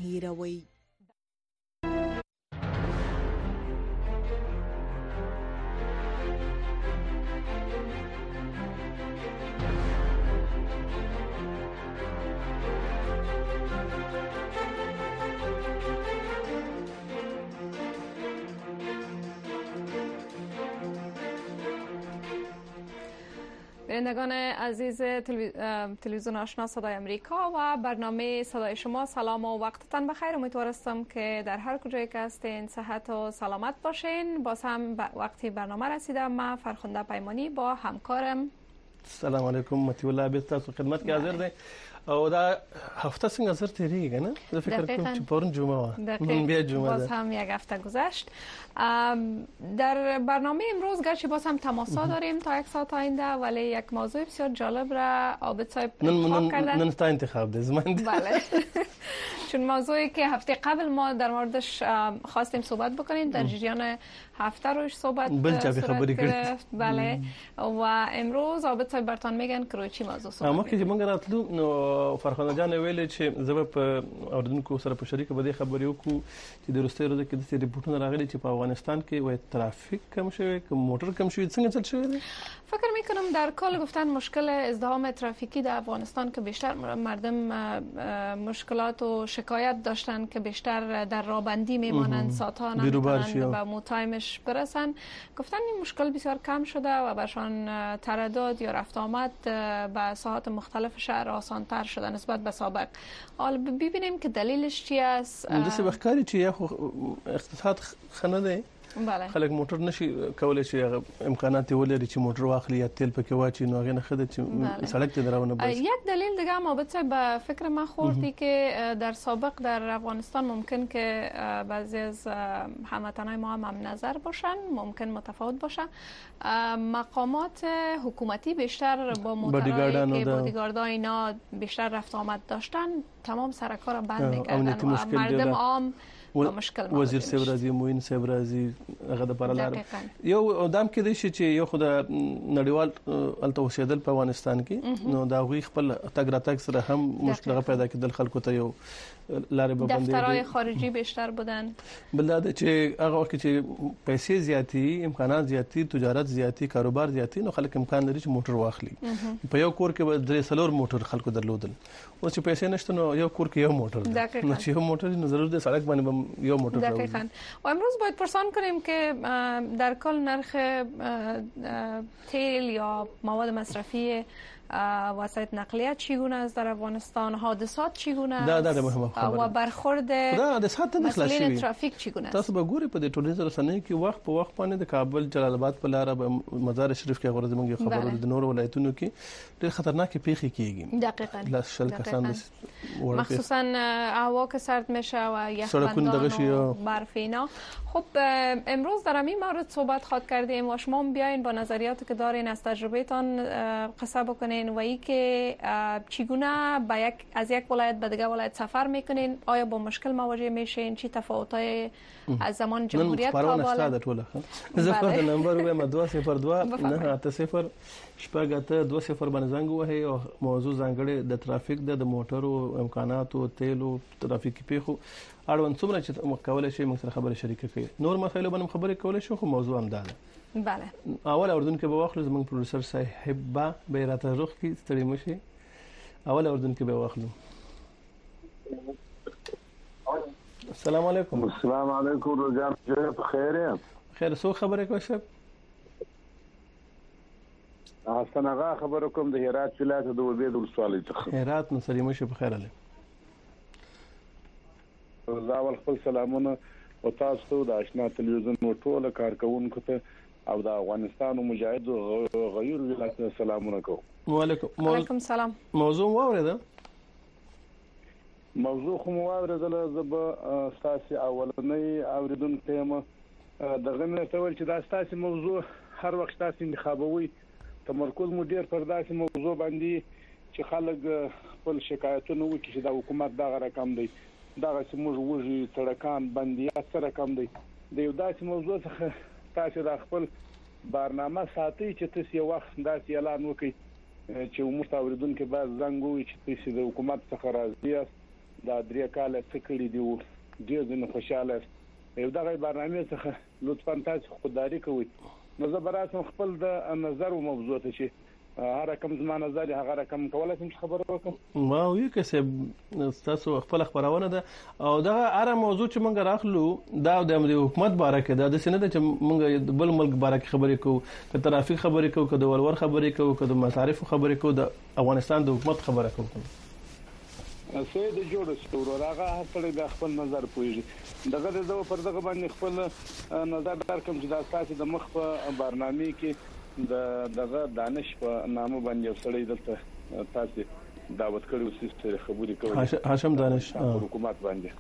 هیروي. بینندگان عزیز تلویزیون آشنا صدای امریکا و برنامه صدای شما، سلام و وقتتان بخیر. امیدوارم که در هر کجایی که هستین صحت و سلامت باشین. باز هم وقتی برنامه رسیده. من فرخنده پیمانی با همکارم. سلام علیکم. مطیع الله بیت تاسو خدمت کې حاضر دی او دا هفته څنګه زر تیریږي نه؟ زه فکر کوم چې پرون جمعه و. نن بیا جمعه باز هم یک هفته گذشت. در برنامه امروز گرچه باز هم تماسا داریم تا یک ساعت آینده، ولی یک موضوع بسیار جالب را عابد صاحب انتخاب کردن. نن تا انتخاب ده زمان. بله. چون موضوعی که هفته قبل ما در موردش خواستیم صحبت بکنیم در جریان هفته روش صحبت گرفت. بله. و امروز عابد صاحب برتان میگن که روی چی موضوع صحبت ما که مونږ راتلو نو فرخنده جان ویل چې زه په اوردونکو سره په شریکه به خبرې وکړو چې د روسي ورځ کې د ریپورتونو راغلي چې په افغانستان کې وای ترافیک کم شوی، که موټر کم شوی، څنګه چل شوی؟ فکر میکنم در کل گفتن مشکل ازدحام ترافیکی در افغانستان که بیشتر مردم مشکلات و شکایت داشتن که بیشتر در راهبندی میمانند، ساعت‌ها نمیتونن به موتایمش برسن. گفتن این مشکل بسیار کم شده و برشان تردد یا رفت آمد به ساعات مختلف شهر آسان‌تر شده نسبت به سابق. حالا ببینیم که دلیلش چی است. دسه بخکاری چې اقتصاد خنده بله. خلک موټر نشي کولای چې امکانات ولري چې موټر واخلي یا تیل پکې واچي، نو هغه نه خده چې سړک ته درونه بس. یک دلیل دیگه هم البته به فکر من خوردی که در سابق در افغانستان ممکن که بعضی از هموطنان ما هم نظر باشن، ممکن متفاوت باشه. مقامات حکومتی بیشتر با موترایی که بادیگاردها اینا بیشتر رفت آمد داشتن تمام سرکار را بند می‌کردن و مردم عام وزیر صاحب راځي، موین صاحب راځي، هغه د پرلار یو دام کې دی چې یو خدای نړیوال الته وسیدل په افغانستان کې، نو دا غوي خپل تګ راتګ سره هم مشکل پیدا کېدل، خلکو ته یو لارې به بندې، دفترهای خارجي بیشتر بودن. بلدا چې هغه وخت چې پیسې زیاتی، امکانات زیاتی، تجارت زیاتی، کاروبار زیاتی، نو خلک امکان لري چې موټر واخلي. په یو کور کې به 3 موټر خلکو درلودل. اوس چې پیسې نشته نو یو کور کې یو موټر دی، نو چې یو موټر نو ضرور د سړک باندې یو موټر راوړي. دقیقاً. و امروز باید پرسان کنیم که در کل نرخ تیل یا مواد مصرفی وسایل نقلیه چگونه است در افغانستان؟ حادثات چگونه است؟ و برخورد مسئولین ترافیک چگونه است؟ تاسو به ګوري په دې ټولنیزو رسنیو کې وخت په وخت باندې د کابل جلال آباد په لار به مزار شریف کې غوړې موږ خبرو د نور ولایتونو کې ډېر خطرناک پیښې کیږي. دقیقاً. مخصوصا هوا که سرد میشه و یخبندان و برف اینا. خب امروز در این مورد صحبت خواهد کردیم و شما بیاین با نظریاتی که دارین از تجربهتان قصه بکنین و ای که چگونه از یک ولایت به دیگه ولایت سفر میکنین، آیا با مشکل مواجه میشین، چی تفاوت‌های از زمان جمهوریت تا بالا؟ زفر نمبر و 202 980 شپږ 20 باندې زنګ وهي او موضوع ځانګړي د ترافیک د موټرو امکاناتو، تیلو، ترافیکي پیښو اړوند څومره چې مکولای شي موږ سره خبرې شریکه کړي. نور مسایلو باندې خبرې کولای شو، خو موضوع هم ده. بله. اول اردن کې به واخلو، زموږ پروډوسر صاحب به راته روخ کی ستړي مشي. اول اردن کې به واخلو. السلام علیکم. السلام علیکم رجال جوړ خیر. خیر سو خبره کوي صاحب؟ حسن آغا خبر کوم د هرات ولایت د وبید ولسوالۍ څخه. هرات نو سړي مشي په خیر علي. زاول خپل سلامونه او تاسو د آشنا تلویزیون ټول کارکونکو ته او د افغانستان مجاهد غیر ولایت سلامونه کوم. وعلیکم السلام. موضوع واورید؟ موضوع خو واوریدل. زب اساسي اولنۍ اوریدونکو یم دغه نه ټول چې دا اساسي موضوع هر وخت تاسو انتخابوي، تمرکز مو ډیر پر داسې موضوع باندې چې خلک خپل شکایتونه وکړي چې د حکومت دغه رقم دی، دغه سموږ وږي سړکان بندیات سره کم دی. د یو داسې موضوع څخه تاسو د خپل برنامه ساتي چې تاسو یو وخت داسې اعلان وکړي چې موږ اوریدونکو باید زنګ وي چې تاسو د حکومت څخه راضي یاست، دا 3 کال څه کړی دی ډیر زنه خوشاله یو دغه برنامه څخه لطفا تاسو خودداري کوئ نو زه براسم خپل د نظر او موضوع ته شي هر رقم زما نظر هغه رقم کولای شم خبرو وکم ما وی که تاسو خپل خبرونه ده او دا هر موضوع چې مونږ راخلو دا د حکومت باره کې دا د سینې د چې مونږ بل ملک باره کې خبرې کوو که ترافیک خبرې کوو که د ولور خبرې کوو که د مصارف خبرې کوو د افغانستان د حکومت خبره کوو سید جوړ شو راغه هڅه د خپل نظر پويږي دغه د پر دغه باندې خپل نظر درکم چې د اساس د مخ په برنامه کې دغه دانش په نامه باندې وسړی دلته تاسو دعوت کړو چې خبرې کوي هاشم دانش حکومت باندې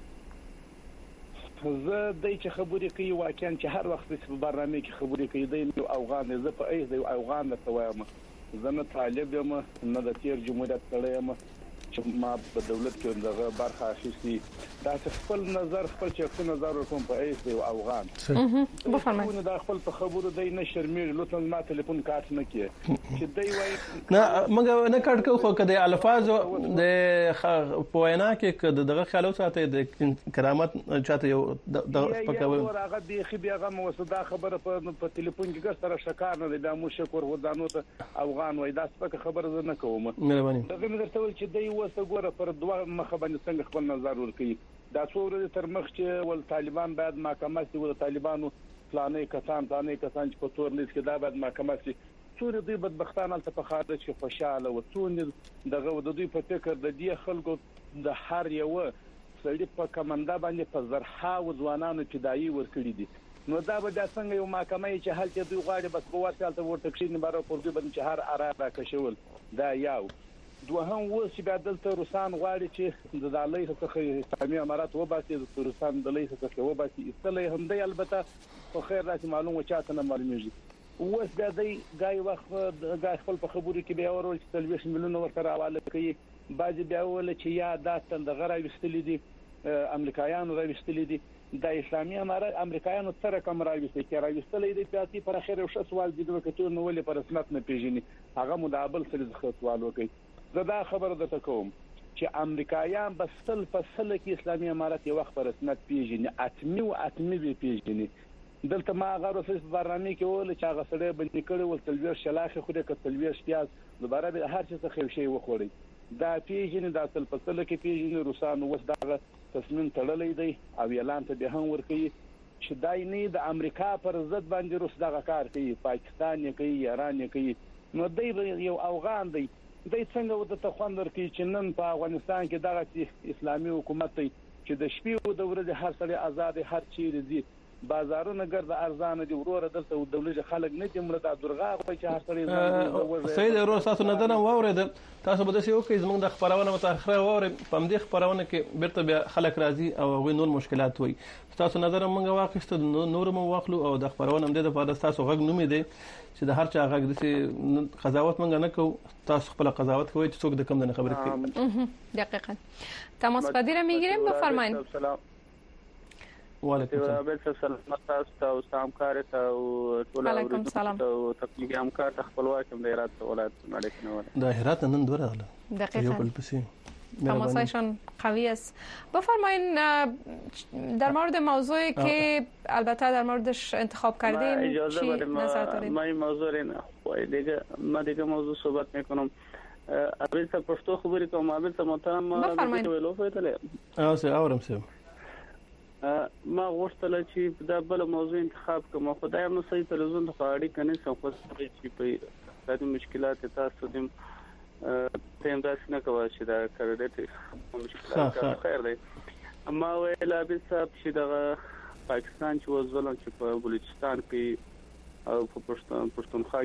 زه د چې خبرې کوي واقعا چې هر وخت په برنامه کې خبرې کوي د افغان زه په ایز د افغان ته وایم زه نه طالب یم نه د تیر جمهوریت سره یم چې ما په دولت کې دغه برخه اخیستي دا خپل نظر خپل شخصي نظر کوم په ایس دی افغان بفرمایئ دا خپل په خبرو دی نه شرمېږي لطفا ما ټلیفون کارت نه کړي چې دی وای نه موږ نه کارت کوو خو کده الفاظ د پوینا کې دغه خیالو ساتي د کرامت چاته یو د پکاوي هغه دی خو بیا مو صدا خبره په ټلیفون کې ګستره شکار نه دی مو شکر ودانو ته افغان وای دا څه خبره زه نه کوم مهرباني دغه مې درته ول چې دی وسه ګوره پر دوه مخه باندې څنګه خپل نظر ورکړي دا څو ورځې تر مخ چې ول طالبان باید محکمه سي ول طالبانو پلانې کسان چې په تور لیست کې دا باید محکمه سي څو دوی بدبختان الته په خارج کې خوشاله و څو دغه د دوی په فکر د دې خلکو د هر یو سړي په کمنده باندې په زرها و ځوانانو فدایي ورکړي دي نو دا به څنګه یو محکمه چې حل کې دوی غواړي بس په ورته ورته کښینې بارو پر دوی باندې چې هر عرب راکشول دا یو دوهم چې بیا دلته روسان غواړي چې د دالۍ څخه اسلامي امارات وباسي د روسان د لې څخه وباسي استلې هم دی البته خو خیر راځي معلومه چاته نه معلومیږي اوس بیا دی غای وخت غای خپل په خبرو کې بیا ورول چې 30 میلیون ورته حواله کوي باج بیا ول چې یا دا د غره وستلې دي امریکایانو راوستلې دي د اسلامي امارات امریکایانو تر کوم راوستي کې راوستلې دي پیاتي پر اخر یو سوال دي وکړو نو ولې پر رسمیت نه پیژني هغه مدابل سره سوال وکړي زه دا خبره درته کوم چې امریکایان بسل فصل کې اسلامي امارات یو وخت پر رسمیت پیژني اتمی به پیژني دلته ما غواړم چې برنامه کې ول چې هغه سره باندې کړي ول تلویر شلاخه خو د کتلویر پیاز دوباره به هر څه خو شی وخوري دا پیژني دا تل فصل کې پیژني روسانو وس دا تصمیم تړلې دی او اعلان ته به هم ورکړي چې دای نه د امریکا پر ضد باندې روس دغه کار کوي پاکستان یې کوي ایران یې کوي نو دی یو افغان دی د څنګه د تخوندر کې چې نن په افغانستان کې دغه اسلامي حکومت چې د شپې او د ورځې هر سړی آزاد هر چیرې دي بازارونه ګرځي ارزان دي وروره دلته د دولت خلک نه دي مړه د درغه خو چې هر سړی سید ورو تاسو نه دنه واورید تاسو به داسې وکړئ زموږ د خبرونه متأخره واورئ په دې خبرونه کې بیرته بیا خلک راځي او هغوی نور مشکلات وي تاسو نظر موږ واخیسته نور مو واخلو او د خبرونه هم د لپاره تاسو غږ نومې دی چې د هر چا غږ د قضاوت موږ نه کوو تاسو خپل قضاوت کوئ چې څوک د کم نه خبرې کوي دقیقاً تماس پذیر میگیریم بفرمایید وعلیکم السلام تاسو او همکار ته او ټول او تکنیکی همکار ته خپلواک هم د هرات ولایت مالک د هرات نن دوره غله دقیقاً بل پسې تماسایشان قوی است بفرمایین در مورد موضوعی که البته در موردش انتخاب کردین چی نظر دارید ما این موضوع ما دیگه موضوع صحبت میکنم ابل ته پښتو خبرې کوم ابل ته محترم ویلو فیتله اورم سم ما غوښتل چې دا بل موضوع انتخاب کوم خدای نو صحیح تلویزیون ته اړیکه کني څو چې په د مشکلات تاسو دیم تم داسې نه کوي چې دا کړه مشکلات خیر دی اما ویلا به صاحب چې دا پاکستان چې وزولم چې په بلوچستان کې او په پښتونخوا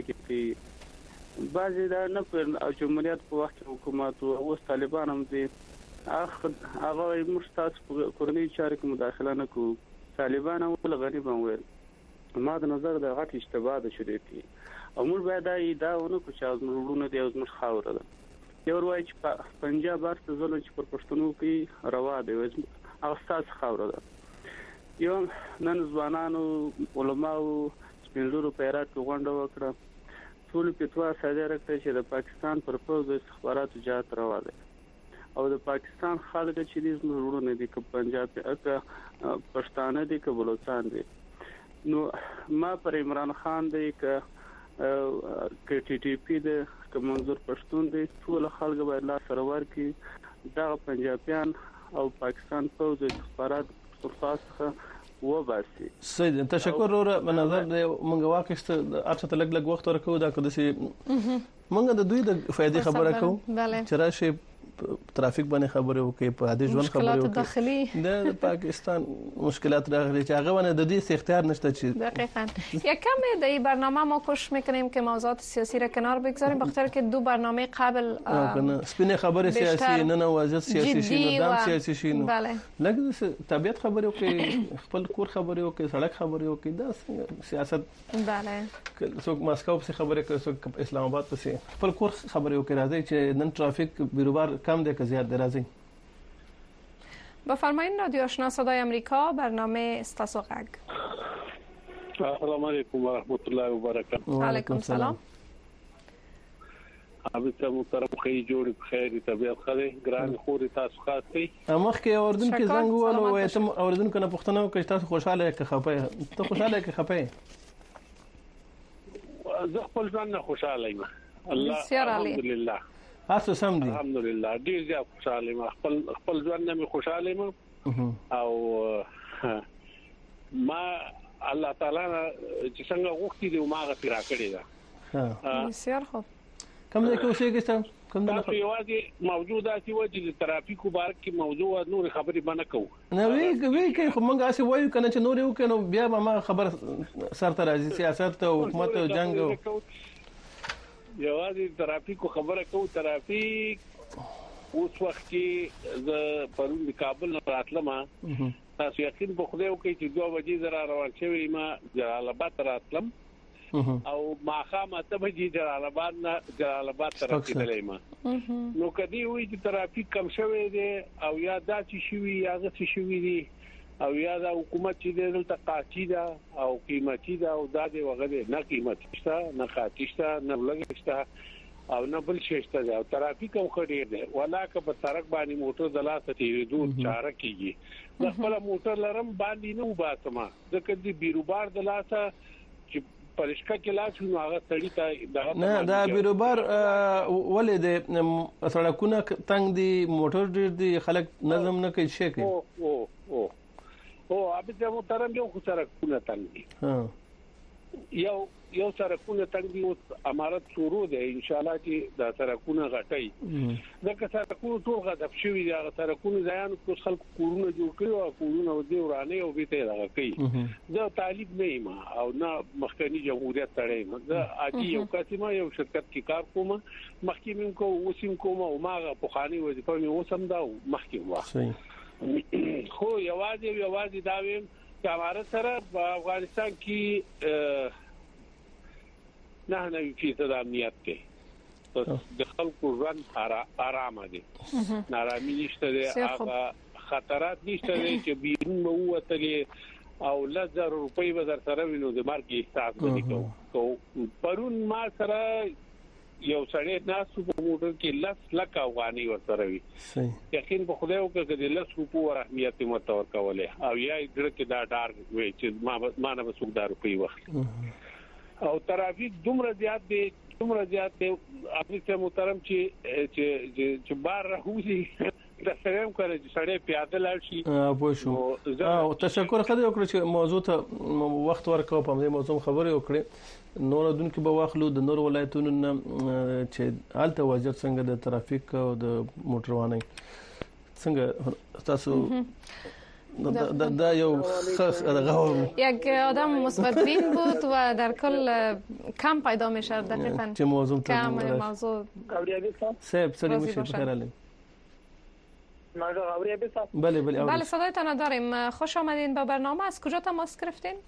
کې بعضی دا نه پر جمهوریت په وخت حکومت او طالبان هم دي هغه موږ تاسو په کورنۍ چارو کې مداخله نه کوو طالبان او غریب هم ویل ما د نظر د غټ اشتباه ده شوې دي او موږ باید دا ونه کو چې موږ د موږ خاور ده یو وایي چې پنجاب ورته ځل چې پر پښتنو کې روا دی او تاسو خاور ده یو نن ځوانانو علماو سپینزورو پیرات غونډه وکړه ټول پیټوا صدر کړ چې د پاکستان پر پوز استخباراتو جات روا ده او د پاکستان خلک چې دې زموږ نه دي ک پنجاب ک پښتانه دي ک بلوچستان دي نو ما پر عمران خان دی ک ټي ټي پی د منظور پښتون دی ټول خلک به الله سرور کی دا پنجابیان او پاکستان فوج استخبارات صفاسخه وباسي. سید تشکر ورو په نظر د مونږ واقعست ارڅ ته لګ وخت ورکو دا کده سي مونږ د دوی د فائدې خبره کوو چې راشي ترافیک باندې خبرې وکړي په عادي ژوند خبرې وکړي د پاکستان مشکلات راغلي چې هغه ونه د دې اختیار نشته چې دقیقاً یکم در این برنامه ما کوشش میکنیم که موضوعات سیاسی را کنار بگذاریم بخاطر که دو برنامه قبل سپینه خبر سیاسی نه وضعیت سیاسی شي نو دام سیاسی شي نو بله لکه طبيعت خبرې وکړي خپل کور خبرې وکړي سړک خبرې وکړي دا سیاست بله څوک ماسکو په خبرې کوي څوک اسلام آباد په خپل کور خبرې وکړي راځي چې نن ترافیک بیروبار کم ده که زیاد درازی. بفرمایید رادیو آشنا صدای آمریکا برنامه استاسو غگ. السلام علیکم و رحمت الله و برکاته. و علیکم السلام. عابد محترم خیلی جوړ بخیر طبيعت خله ګران خوري تاسو خاصي مخکې اوردون کې زنګ ولو وای ته اوردون کنه پښتنه کې تاسو خوشاله کې خپه ته خوشاله کې خپه زه خپل ځان خوشاله یم الله الحمدلله تاسو سم دي الحمدلله ډیر زیات خوشاله یم خپل ځان نه خوشاله یم او ما الله تعالی چې څنګه غوښتي دی ما غفرت راکړي دا بسیار خوب کوم ځای کې اوسېږئ تاسو کوم ځای کې یوازې موجوداتي وجه د ترافیکو بارک کې موضوع نور خبرې باندې کوو نه وی کې خو مونږه اسی وایو کنه چې نور یو کنه بیا به ما خبر سره راځي سیاست او حکومت او جنگ یوازې ترافیکو خبره کوو ترافیک اوس وخت کې ز پرون د کابل راتلم تاسو یقین په خدای وکړئ چې 2 بجې زرا روان شوی ما جلال آباد راتلم او ماخامه ته بجې جلال آباد نه جلال آباد ته رسیدلې ما نو کدی وی چې ترافیک کم شوی دی او یا دا چې شوی یا غسی شوی دی او یا دا حکومت چې دلته قاچی دا او قیمتي دا او دا دی وغه نه قیمتي شته نه قاچی شته نه لګ شته او نه بل شته دا ترافیک هم خډیر دی ولاکه په سړک باندې موټر دلاسه تیریدو چاره کیږي د خپل موټر لرم باندې نه وباسما ځکه د بیروبار دلاسه چې پرشکا کې لاس نو هغه سړی ته نه دا بیروبار ولې د سړکونه تنگ دي موټر ډیر دي خلک نظم نه کوي شي کوي او ابي محترم یو خو سړکونه تنگ دي یو سړکونه تنگ دي او امارت شروع ده ان شاء الله چې دا سړکونه غټي ځکه سړکونه ټول غټ شوي دي هغه سړکونه ځان کو خلک کورونه جوړ کړي او کورونه ودی ورانه او به ته راغی دا طالب نه ما او نه مخکنی جمهوریت تړي دا اجي یو قسمه یو شرکت کې کار کوم مخکې من کو وسیم کوم او ماغه په خاني وظیفه مې وسم دا مخکې وا خو یوازې دا ویم چې امارت سره په افغانستان کې نه فیصد امنیت دی د خلکو ژوند آرام دي نارامي نشته دي هغه خطرات نشته دي چې بیرون ووتلې او لزر روپۍ به در سره وینو د مارکي احساس نه کوو پرون ما سره یو سړی ناسو په موټر کې 10 لک افغاني ورسره وي یقین په خدای وکړه چې 10 روپو ور اهمیت متور کوله او یا دغه کې دا ډار وي چې ما نه وسوګدار روپۍ وخت او ترافیک دومره زیات دي افغان محترم چې بار راوځي دا څنګه کوي چې سړی پیاده لاړ شي پوه شو او تشکر خدای وکړي چې موضوع ته وخت ورکو په دې موضوع خبرې وکړي نور دونکو به واخلو د نور ولایتونو چې حالت وضعیت څنګه د ترافیک او د موټر رواني څنګه تاسو دا یو یک آدم مثبت بین بود و در کل کم پیدا میشه دقیقاً چه موضوع کم موضوع سب سری میشه بخیر علی بله صدایتان داریم خوش آمدین به برنامه از کجا تماس گرفتین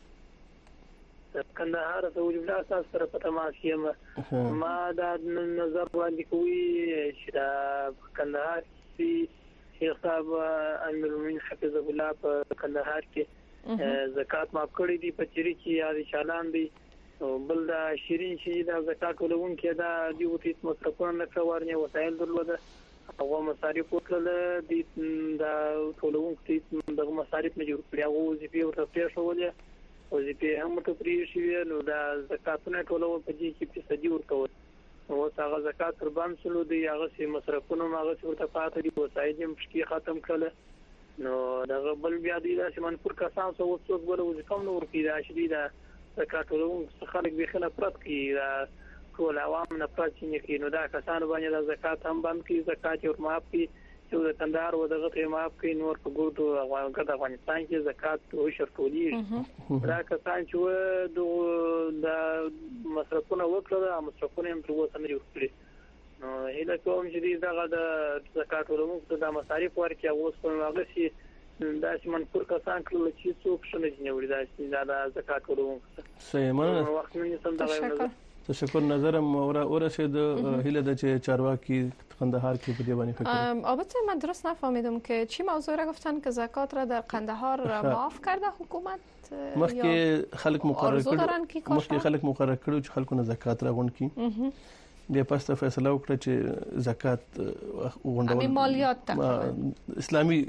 کندهار ته وجود اساس سره په تماس یم ما دا نظر وړاندې کوي چې دا کندهار کې شیخ صاحب امیر المؤمنین حفظه الله په کندهار کې زکات معاف کړی دی په چری کې یا چالان دی بل دا شیرین شي دا زکات ولون کې دا دیو تیس مصرفونه نه ورنه وسایل درلوده هغه مصارف وکړل د ټولونکو د مصارف نه جوړ کړی او وظیفه ورته پېښولې وظیفه هم ته پرې شي نو د زکاتونه ټولو په دې کې فیصدي ورکول او هغه زکات قربان شلو دی هغه سي مصرفونه هغه ورته پاتې دي وسایل هم شکی ختم کړل نو دا بل بیا دی چې منفور کسان څو څوک بل وظیفه نو ورکی دا شدي دا زکات ټولو خلک به خلک پرد کی ټول عوام نه پاتې نه کی نو دا کسان باندې د زکات هم باندې کی زکات او معاف کی چې د کندهار و دغه معاف کی نور په ګردو افغانستان کې زکات او شرطولي دا کسان چې د مصرفونه وکړه مصرفونه هم تر اوسه نه وکړي نو هله کوم چې دغه د زکات ورموږ د مصارف ورکړي او اوس په هغه شي دا چې منفور کسان کړل چې څوک شنه جوړي دا چې د زکات ورموږ سیمه وخت نه سم دغه تشکر نظرم ورسید هیله د چارواکی قندهار کې په دې باندې فکر البته من درست نفهمیدم که چی موضوع را گفتن که زکات را در قندهار معاف کرده حکومت مخکې خلک مقرر کړو چې خلکو نه زکات راغون کی بیا پس ته فیصله وکړه چې زکات غونډول مالیات اسلامي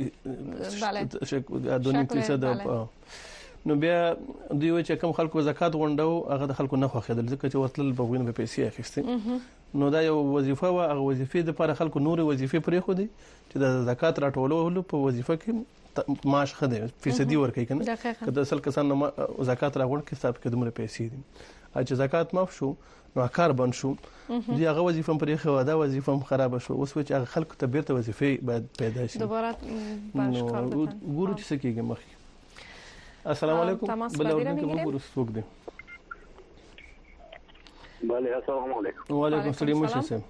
بله 2.5% نو بیا دوی و چې کوم خلکو زکات غونډو هغه د خلکو نه خوښیدل ځکه چې ورتل په وینه په پیسې اخیستي نو دا یو وظیفه و هغه وظیفه د لپاره خلکو نور وظیفه پرې خو دي چې د زکات راټولولو په وظیفه کې معاش خده فیصدي ورکړي کنه کله اصل کسان زکات راغون کې حساب کې دومره پیسې دي چې زکات معاف شو نو کار بند شو دی هغه وظیفه پرې خو دا وظیفه خراب شو اوس چې هغه خلکو ته بیرته وظیفه باید پیدا شي دوباره باش کار بکن ګورو چې څه کېږي مخکې السلام علیکم بل اورونکو وګورئ څوک دی بله السلام علیکم وعلیکم السلام مشه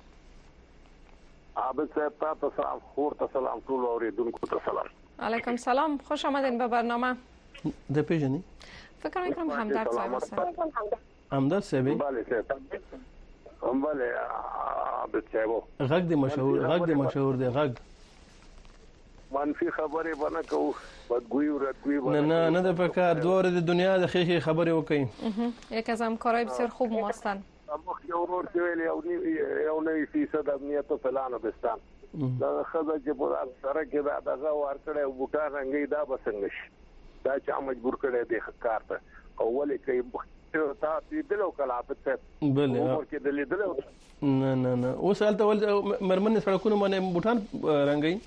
عابد صاحب تاسو سلام خور ته سلام ټول اوریدونکو ته سلام علیکم سلام خوش آمدین به برنامه د پیژنی فکر میکنم همدرد صاحب هستن همدرد صاحب بله صاحب بله عابد صاحب غږ دی مشهور دی غږ منفي خبره باندې کو بدگویی و ردگویی نه د پکار دوره د دنیا د خیخي خبره وکړي یک از همکارای بسیار خوب ما هستند مخکې ورور چې ویل یو 9% امنیت فلانه بستان دا خزه چې په سره کې دا ورکړې او بوټا رنګي دا بسنګ شي دا چې مجبور کړي د کار ته او ولې کوي تاسو دلو کلابت ته بل ورکې دلیدل نه اوس الته مرمن سړکونه باندې بوټان رنګي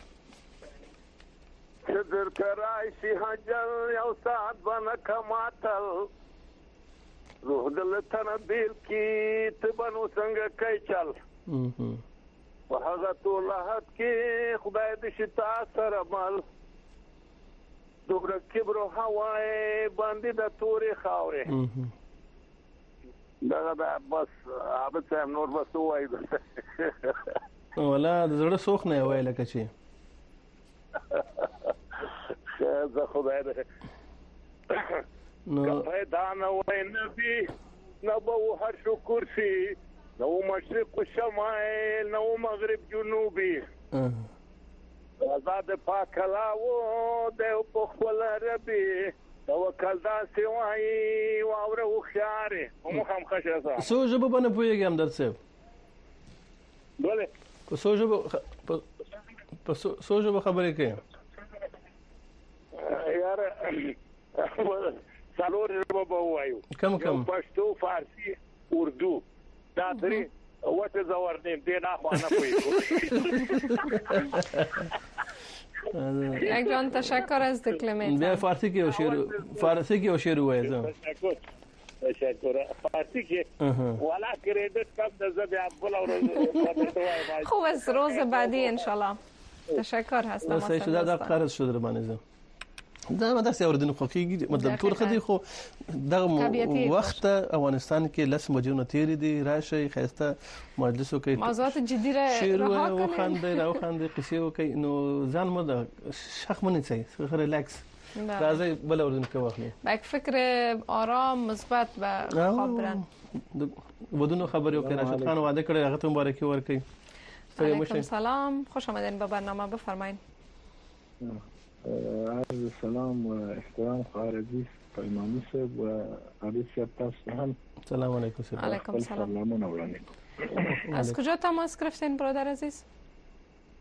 صدر کرای شي حجل یو سات باندې کماتل روح دل تن بیل کی تبنو څنګه کوي چل په هغه طولحت کې خدای دې شتا سره مال دوبره کبر هوای باندې د توري خاورې دا بس عابد صاحب نور بس وای ولا د زړه سوخ نه وای لکه چې زه خدای دې نو پیدا نه وای نبی نبو هر شکر سي نو مشرق شمال نو مغرب جنوبي آزاد پاک لاو د په خپل ربي توکل دا سوای واوره وخاره مو هم خشه سو جب باندې پويګم درڅ بله په سو جب خبرې کوي یار څلور ژبه وایو کم پښتو فارسی اردو دا درې وته زور نیم دې نه خوانه پوی یک جان تشکر از دکلمت بیا فارسی کې او شعر وایي تشکر فارسی کې والا کریډټ کم د زبې ابل او خوب از روز بعدی ان شاء الله تشکر هستم واسه شده دا قرض شده باندې دا مدرسې اوردن خوخيږي مطلب ټول خدي خو دغه وخت افغانستان کې لس مجونه تیری دي راشي خسته مجلسو کې موضوعات جدي راه راخاندي قصې وکي نو ځان مو د شخ منی سي ریلاکس راځي بل اوردن کې واخلي باک فکر آرام مثبت و خبرن ودونو خبر یو کړه راشد خان وعده کړی هغه ته مبارکي ورکړي علیکم سلام خوش آمدین به برنامه بفرمایید عرض سلام و احترام خواهر عزیز پیمانی صاحب و عزیز تاسو هم سلام علیکم علیکم سلام سلامونه وړاندې از کجا تماس گرفتین برادر عزیز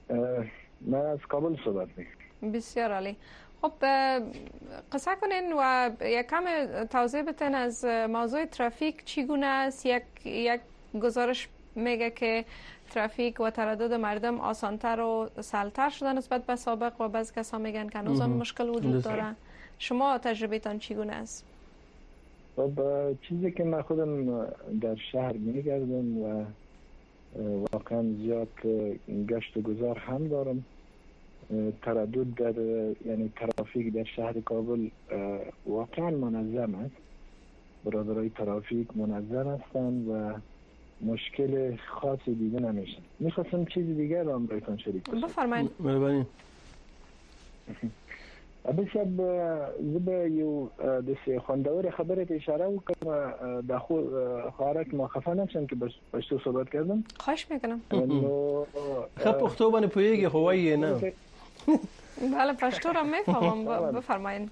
من از کابل صحبت می‌کنم. بسیار عالی. خب قصه کنین و یک کم توضیح بدین از موضوع ترافیک چگونه است. یک گزارش میگه که ترافیک و تردد مردم آسانتر و سهل‌تر شده نسبت به سابق و بعضی کسا میگن که هنوز هم مشکل وجود داره. شما تجربه‌تان چگونه است؟ خب چیزی که من خودم در شهر میگردم و واقعا زیاد گشت و گذار هم دارم، تردد در یعنی ترافیک در شهر کابل واقعا منظم است. برادرای ترافیک منظم هستند و مشکل خاصی دیگه نمیشه. میخواستم چیزی دیگه رو هم برایتان شریک کنم. بفرمایید. مهربانی. بسیار زبا یو دسته خوندور خبرت اشاره وکم دا خواهرک ما خفه نشم که پشتو صحبت کردم. خواهش میکنم. خب پختو بانی پویگی خوایی نه؟ بله پشتو را میفهمم. بفرمایید.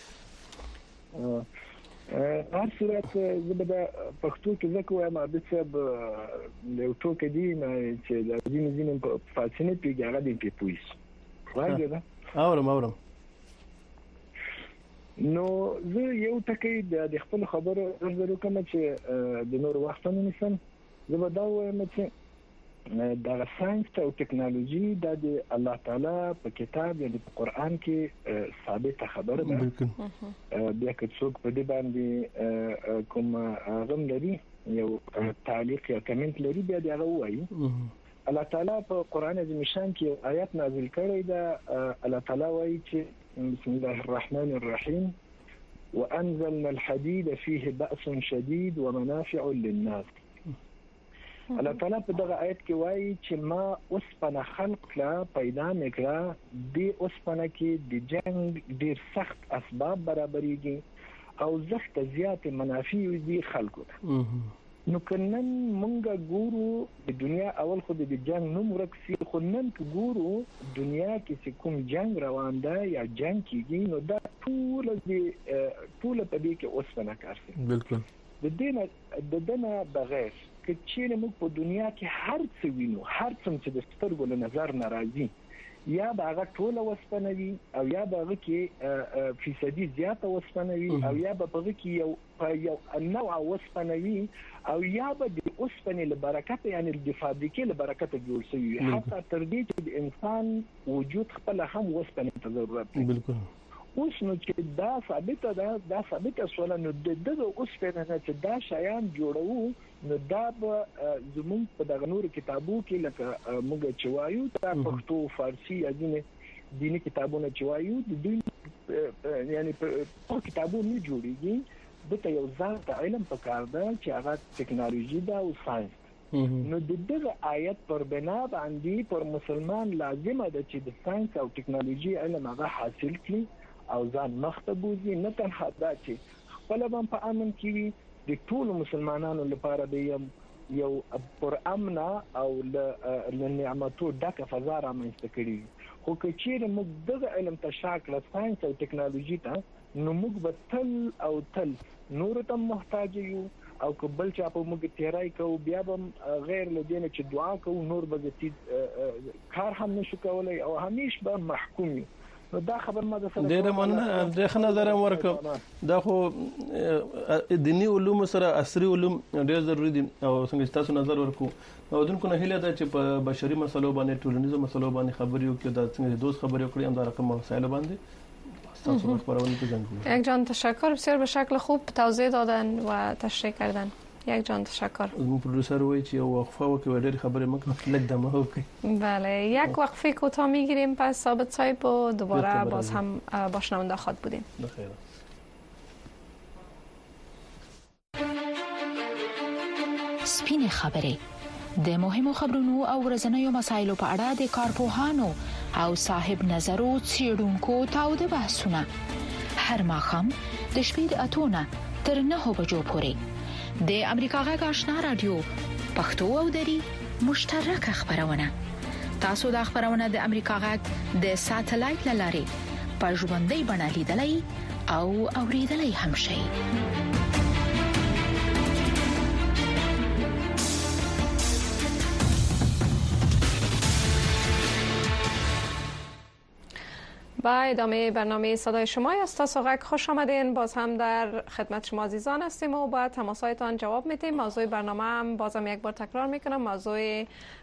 هر صورت زبا دا پختو که زکو اما بسیار لیوتو که دیم چه لازم زینم فاسینه پیگی اگه دیم پی پویس. خواهی گده؟ اورم. نو زه یو ټکی د خپل خبرو ورزرو کوم چې د نور وخت نه نشم. زه به دا وایم چې د ساينس او ټکنالوژي د الله تعالی په کتاب یعنی په قران کې ثابت خبره ده. بیا که څوک په دې باندې کوم غم لري یو تعلیق یا کمنټ لري بیا دا وایي. الله تعالی په قران عظیم شان کې آیات نازل کړی ده. الله تعالی وایي چې بسم الله الرحمن الرحيم وأنزلنا الحديد فيه بأس شديد ومنافع للناس. الله تعالی په دغه آیت کې وایي چې ما اوسپنه خلق لا پیدا میکړه. د اوسپنه کې د جنگ ډیر سخت اسباب برابرېږي او زخت زیات منافع دي خلکو ته. نو کنن مونږه ګورو د دنیا اول خو د جنگ نوم ورکسي، خو نن ګورو دنیا کې چې کوم جنگ روان ده یا جنگ کیږي نو دا ټول په دې کې اوسپنه کارسي. بالکل د دنه بغیر که چیرې موږ په دنیا کې هر څه وینو، هر څه چې د سترګو له نظر ناراضي یا باغه ټوله وسپنوي او یا باغه کې فیصدي زیاته وسپنوي او یا باغه کې یو نوع وسپنوي او یا به د اوسپنې له برکت یعنی د فابریکې له برکت جوړ شوی حتی تر دې چې د انسان وجود خپل هم وسپنې ته ضرورت لري. بالکل. اوس نو چې دا ثابته سوال نو دغه اوسپنه نه چې دا شیان جوړو نو دا به زموږ په دغه نور کتابو کې لکه موږ چې وایو دا پښتو فارسی یا دینی کتابونه چې وایو د دوی یعنی په کتابو نه جوړیږي. دته یو ځان ته علم پکار ده چې هغه ټکنالوژي ده او ساينس. نو دغه آیت پر بنا باندې پر مسلمان لازمه ده چې د ساينس او ټکنالوژي علم هغه حاصل کړي او ځان مخته بوزي. نه تنها دا چې خپل په امن کې وي د ټول مسلمانانو لپاره د یو پر امن او له نعمتو ډکه فضا رامنځته کړي. خو که چیرې موږ دغه علم ته شاکله ساينس او ټکنالوژي ته نو موږ به تل نور ته محتاج یو او قبل چې په موږ تیرای کوو بیا به غیر لدینه چې دعا کوو نور به کار هم نشو کولای او همیش به محکوم یو. نو دا خبر ما د سره ډیره مننه. د نظر ورکوم دا خو دینی علوم سره عصري علوم ډیر ضروری دي او څنګه تاسو نظر ورکو او دونکو نه هیله ده چې په بشري مسلو باندې ټولنیزو مسلو باندې خبرې وکړي دا څنګه دوست خبرې وکړي هم دا رقم مسائل باندې تاسو خبرونه پیژنئ. یک جان تشکر، بسیار به شکل خوب توضیح دادن و تشریح کردن. یک جان تشکر. من پرودوسر وای چې وقفه وکړو ډېر خبرې مکه لږ دمه وکړي. بله یک وقفه کوتاه میگیریم پس ثابت صاحب و دوباره باز هم با شنونده خود بودیم. بخیر. سپین خبرې د مهمو خبرونو او ورځنیو مسایلو په اړه د کارپوهانو او صاحب نظرو څېړونکو تاوده بحثونه هر ماښام د شپې د 8 تر 9 بجو پورې د امریکا غږ آشنا رادیو پښتو او دری مشترک خبرونه. تاسو د خبرونه د امریکا غږ د ساتلایت لارې په ژوندۍ بڼه لیدلای او اوریدلای هم شئ. با ادامه برنامه صدای شما است. تا خوش آمدین. باز هم در خدمت شما عزیزان هستیم و با تماسایتان جواب میدیم. موضوع برنامه هم بازم یک بار تکرار میکنم، موضوع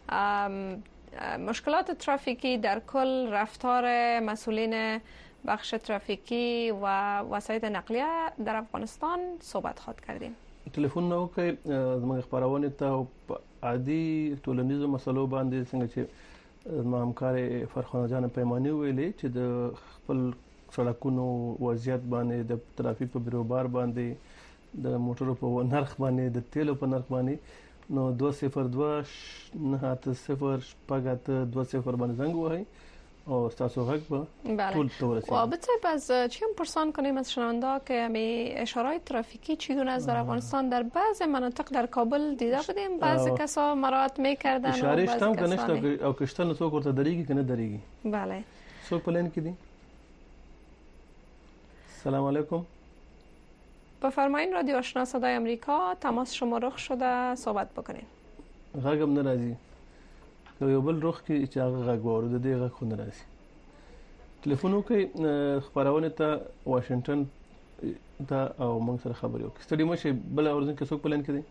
مشکلات ترافیکی در کل، رفتار مسئولین بخش ترافیکی و وسایل نقلیه در افغانستان صحبت خواهد کردیم. تلیفون نو کوي زموږ خبرونه ته عادي ټولنیزو مسلو باندې څنګه چې ما همکار فرخانه جان پیمانی ویلې چې د خپل سړکونو وضعیت باندې د ترافیک په بیروبار باندې د موټرو په نرخ باندې د تیلو په نرخ باندې نو 202 980 پاګات 20 باندې زنګ وهي او تاسو غږ به ټول تورسید. و بذارید از چیم پرسان کنیم از شنونده که همه اشارات ترافیکی چگونه است در افغانستان؟ در بعض مناطق در کابل دیده بودیم بعضی کسا مراعات میکردن و بعضی کسا نه. او کشتن نو څوک ورته دریږي کنه دریږي. بله. څوک پلان کې دي؟ سلام علیکم. بفرمایید رادیو آشنا صدای امریکا، تماس شما رخ شده، صحبت بکنین. غږم ناراضي. یو بل روخ کې چې هغه غږ وره د دې غږ خو نه راځي. ټلیفون وکي خبرونه ته واشنگټن ته او موږ سره خبرې وکړو. ستړي مشه بل اورځن کې څوک پلان کړي؟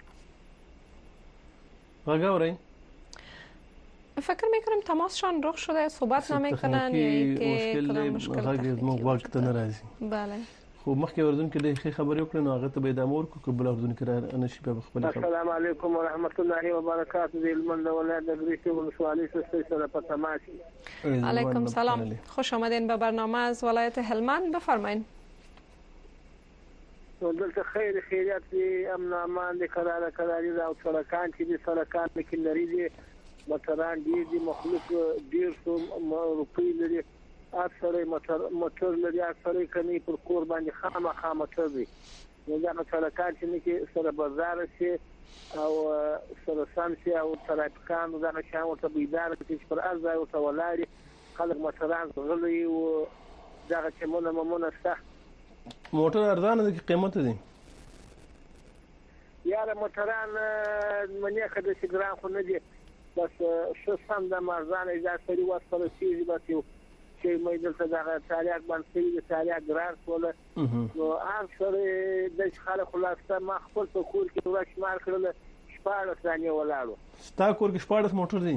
غږ اورئ؟ فکر میکنم تماسشان رخ شده، صحبت نمیکنن یا اینکه کدام مشکل تکنیکی وقت نه راځي. بله. خو مخکې اردن کې د خبرې وکړو نو هغه ته به د امور کو بل اردن کې را نشي په خپل خبر. السلام علیکم ورحمت الله وبرکاته. د هلمند ولایت د ګریسي ولسوالۍ څخه سره په تماس. علیکم سلام، خوش آمدین به برنامه از ولایت هلمند. بفرمایید. دلته خیریت دی، امن امان دی، قراری او سرکان چې دي سرکان کې لري دي موټران دي مخلوق ډیر څو روپۍ لري، اکثره موټر لري، اکثره کني پر کور باندې خامخا موټر دي. نو دا سرکان چې کې سره بازار شي او سره سم شي او ترافیکان دا نشان ته بیدار چې پر ارزه او تولاري خلک موټران غلي او دا چې مونږه سخت موټر ارزانه دي قیمت دي یاره موټران منی خدای چې ګران خو نه دي، بس شو سم د مرزانه اجازه واسطه سیږي بس یو چې مې دلته دا تاریخ باندې د تاریخ ګران سول نو اکثر د خلک خلاصه ما خپل په کور کې ورښ مار کړل شپاړه ثانیه ولاړو. ستا کور کې شپاړه موټر دي؟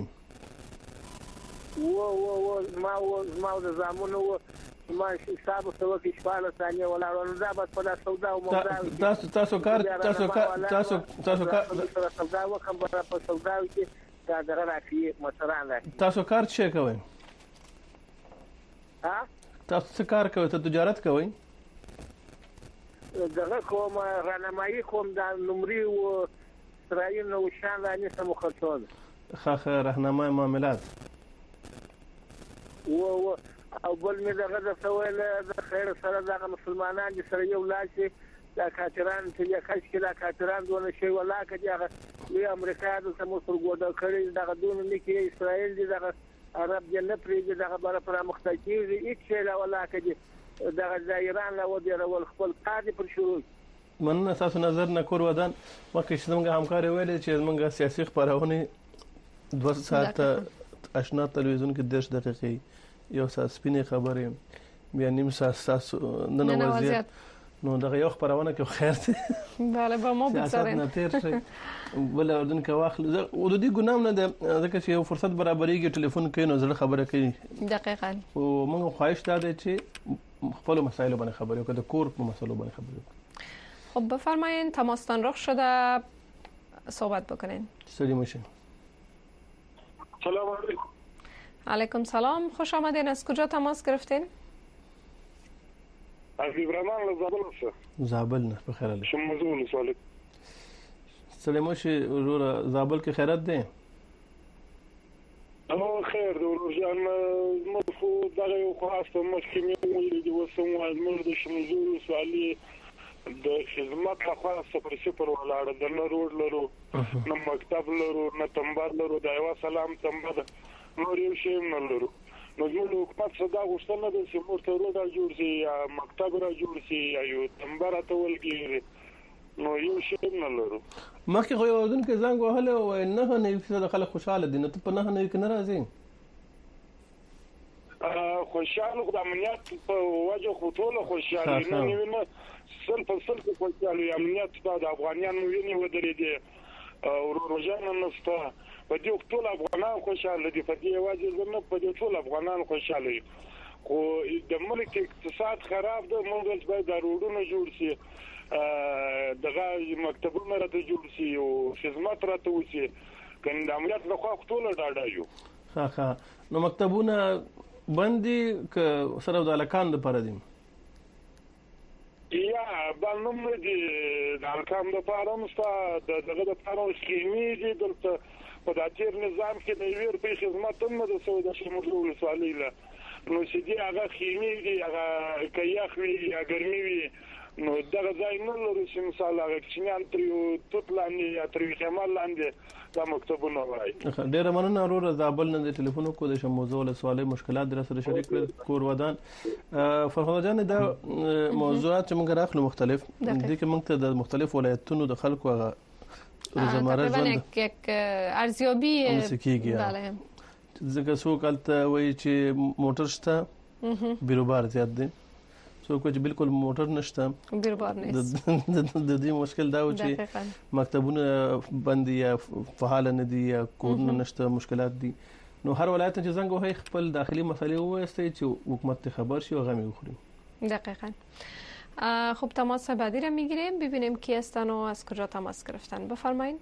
ما د زامنو ما حساب سره کې شپاړه ثانیه ولاړو. نو دا بس په سودا او مغراوي تاسو کار سودا وکم په سودا کې دا دغه راځي مشران راځي. تاسو کار څه کوئ؟ تاسو څه کار کوئ؟ ته تجارت کوئ؟ دغه کوم رانمایي کوم د نمرې او اسرائیل نو شان باندې سم خرڅول خاخ راهنمای معاملات او بل می دغه د سوال د خیر سره د مسلمانان چې سره یو لاشي دا کاتران چې یا خاص کې دا کاتران دونه شی ولا کدي هغه وی امریکا د سمو سرګوډه کړی دغه دونه نکي اسرائیل دي دغه عرب جنت پرې دغه بر پر مختکیږي هیڅ شی لا ولا کدي دغه د ایران لا ودی رول خپل قاضي پر شروع من اساس نظر نه کور ودان مکه څنګه همکاري ویل چې موږ سیاسي خبرونه 2 ساعت آشنا تلویزیون کې 10 دقیقې یو ساعت سپینې خبرې بیا نیم ساعت نه وضعیت نو دغه یو خبرونه کې خیر دی. بله با ما بگذاریم نه تیر شي بل اردن کې واخل او د دې ګنام نه ده ځکه چې یو فرصت برابرېږي ټلیفون کوي نو زړه خبره کوي دقیقاً او موږ خواهش داده چې خپل مسایل باندې خبرې وکړو د کور په مسلو باندې خبرې وکړو. خب بفرمایید تماستان رخ شده صحبت بکنین. سلام میشه. سلام علیکم. علیکم سلام، خوش آمدین. از کجا تماس گرفتین؟ از ابراهیم له زابل څخه. زابل نه په خیر الله. شموزو ولسوالۍ. سلام شه ورور زابل کې خیرات ده؟ نو خیر دی ورور جان مو دغه یو خاصه مخکې مې د وسوم ازمر د شموزو ولسوالۍ د خدمت لپاره سفر ولاړ د روډ لرو نو مکتب لرو نه تنبار لرو د یو سلام تنبار نور یو شی نه لرو نو موږ حکومت صدا غوښتنه د سیمور ته روډ جوړ شي یا مکتب را جوړ شي یا یو تنبار ته ولګي نو یو شی نه لرو. مخکې خو یو ځن کې زنګ وهله او نه نه فیصد خلک خوشاله دي نو ته په نه نه کې ناراضي خوشاله د امنیت په وجه خو ټول خوشاله نه نیونه سل په سل خوشاله امنیت د افغانانو ویني ودرېږي او روزانه نسته په دې ټول افغانان خوشاله دي په دې وجه زموږ په دې ټول افغانان خوشاله خو د ملک اقتصاد خراب ده موږ باید ضرورونه جوړ شي دغه مکتبونه راته جوړ شي او خدمات راته وشي کنه د امنیت له خوا ټول ډاډه یو ها نو مکتبونه باندې ک سره د الکان لپاره دي یا باندې دي د الکان لپاره مستا دغه د پاره سکیمي دي دلته په داتیر نظام کې د ویر په خدمت هم د سعودي شمول سوالي له نو چې دي هغه خیمي دي هغه کیاخوي یا ګرمي وي نو دغه ځای نه لري چې مثال هغه کښینان تریو توتلانې یا تریو خمال لاندې دا مکتبونه وای ډېر مننه ورور زابل نه د ټلیفون کو د موضوع له سوالې مشکلات در سره شریک کړ کور ودان فرهاد جان دا موضوعات چې موږ راخلو مختلف دي کې موږ ته د مختلف ولایتونو د خلکو هغه روزمره ژوند یک ارزیابی بله ځکه څوک الته وایي چې موټر شته بیروبار زیات دی څوک چې بالکل موټر نشته بیروبار نشته د دې مشکل دا و چې مکتبونه بند یا فعال نه دي یا کورونه نشته مشکلات دي نو هر ولایت چې څنګه وایي خپل داخلي مسئله وایسته چې حکومت خبر شي و غمی بخوریم دقیقاً خب تماس بعدی را میگیریم ببینیم کی هستن و از کجا تماس گرفتن بفرمایید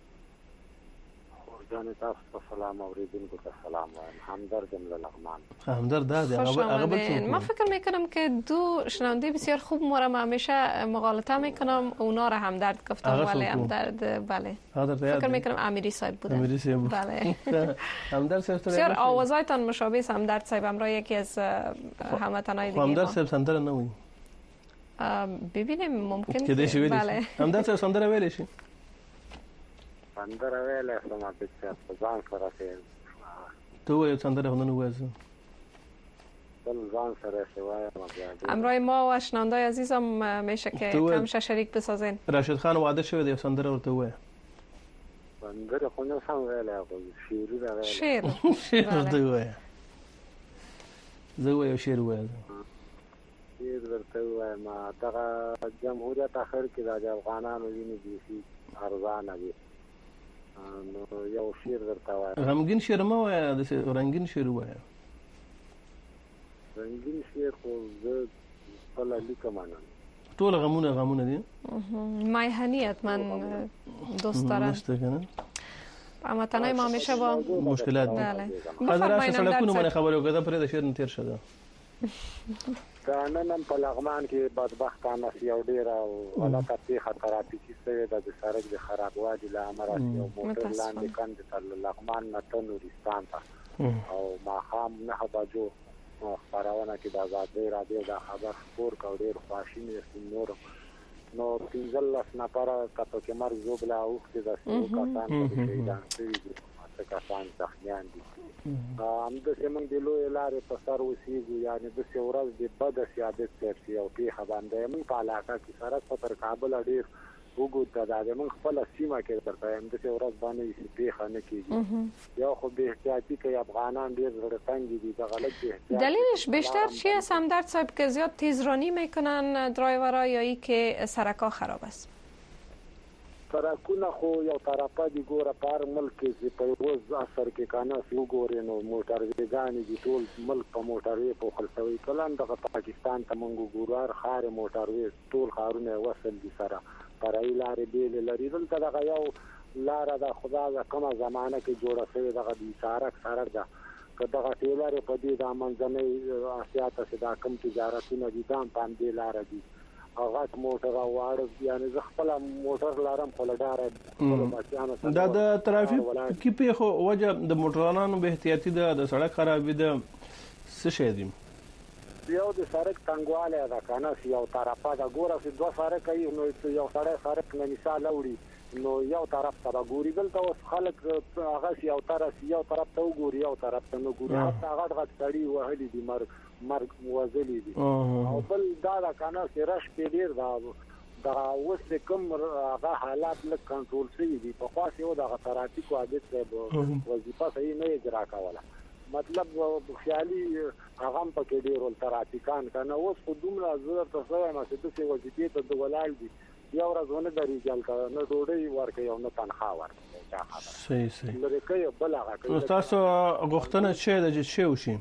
جان تاسو سلام اوریدونکو ته سلام وایم همدرد لغمان همدرد داده ما فکر میکنم که دو شنونده بسیار خوب ما را همیشه مغالطه میکنم اونا را همدرد گفتم ولی همدرد بله فکر میکنم امیری صاحب بودن بله همدرد صاحب بسیار آوازایتان مشابه است همدرد صاحب همراه یکی از هموطنای دیگه همدرد صاحب سندره نه وی ببینیم ممکن بله همدرد صاحب سندره ویلی شي سندره ویلې سم په ځان سره کې تو یو سندره هنن وایي بل ځان سره شوای همراه ما و شنوندای عزیزم میشه که همیشه شریک بسازین راشد خان وعده شوی دی سندره ورته وایي سندره خو نه سم ویلې شعر دا شعر ورته وایي زه یو شعر وایم شعر ورته وایم دغه جمهوریت اخر کې د افغانانو ویني دي ارزانه دي نو یو شعر درته وایم غمګین شعر ما وایي د رنگین شعر وایي رنگین شعر خو زه خپل لیکم نه ټول غمونه دي مایهنیت من دوست دارم اما تنهای ما همیشه با مشکلات بله بفرمایید سړکونو باندې خبرو کړه پرې د شعر تیر شوه نن په لغمان کې بدبختانه یو ډیر او علاقه پیښه ترافیکي سوي د سړک د خرابوالي له امله یو موټر لاندې کاند تل لغمان نه ته نورستان ته او ماښام 9 بجو خبرونه کې د آزادۍ رادیو دا خبر خبر کو ډیر خواشینی نور نو 15 نفر کته کې مرګ زوبلا اوخته د سو کسان په شهیدان شوي دي کسان ځخمیان دي هم د سیمون د لوی لارې په سر وسیږي یعنی د ورځ د بد سیادت ترسي او پیښه باندې موږ په علاقه کې سره تر کابل ډیر وګورئ دا موږ خپل سیمه کې ترته هم د ورځ باندې پیښه نه کیږي یا خو به احتیاطي کوي افغانان ډیر زړه تنګ دي د غلط احتیاط دلیلش بیشتر چیه است همدرد صاحب که زیاد تیزرانی میکنن درایورها یا ای که سرکا خراب است سرکونه خو یو طرفه دي ګوره پر ملک کې په روز اثر کې کانه وګورئ نو موټرویګان دي ټول ملک په موټروي په خلصوي کلان د پاکستان ته مونږ ګورار خار موټروي ټول خارونه وصل دي سره پرای لارې بیل لري دلته دغه یو لار د خدا د کومه زمانه کې جوړه شوی دغه د سارک ده که دغه ټیلر په دې د منځنۍ اسیا ته د کم تجارتونه دي دام باندې لار دي هغه موټر واړ یعنی زه خپل موټر لارم خلډار دا د ترافیک په خو وجه د موټرانو به احتیاطي د سړک خرابې ده څه شي دي یو د سړک تنګواله دا کنه یو طرفه دا ګوره چې دوه سړک کوي نو یو سړک نه مثال وړي نو یو طرف ته ګوري دلته اوس خلک هغه یو طرف ته وګوري یو طرف ته نو ګوري هغه غټ سړی وهلي دي مرګ موزلي دي او بل دا کنه چې رش په ډیر دا اوس کوم هغه حالات له کنټرول شي دي په خاص یو د ترافیک عادت وظیفه صحیح نه اجرا کوله مطلب خیالي هغه په کې ډیر ول ترافیکان کنه اوس په دومره زور تر څو ما چې د وظیفې ته د ولال دي یو ورځ ونه درې ځل کنه ډوډۍ ورکې او نه تنخواه ورکې چا خبره صحیح لري کوي بل هغه کوي تاسو غوښتنه چې د چې وشي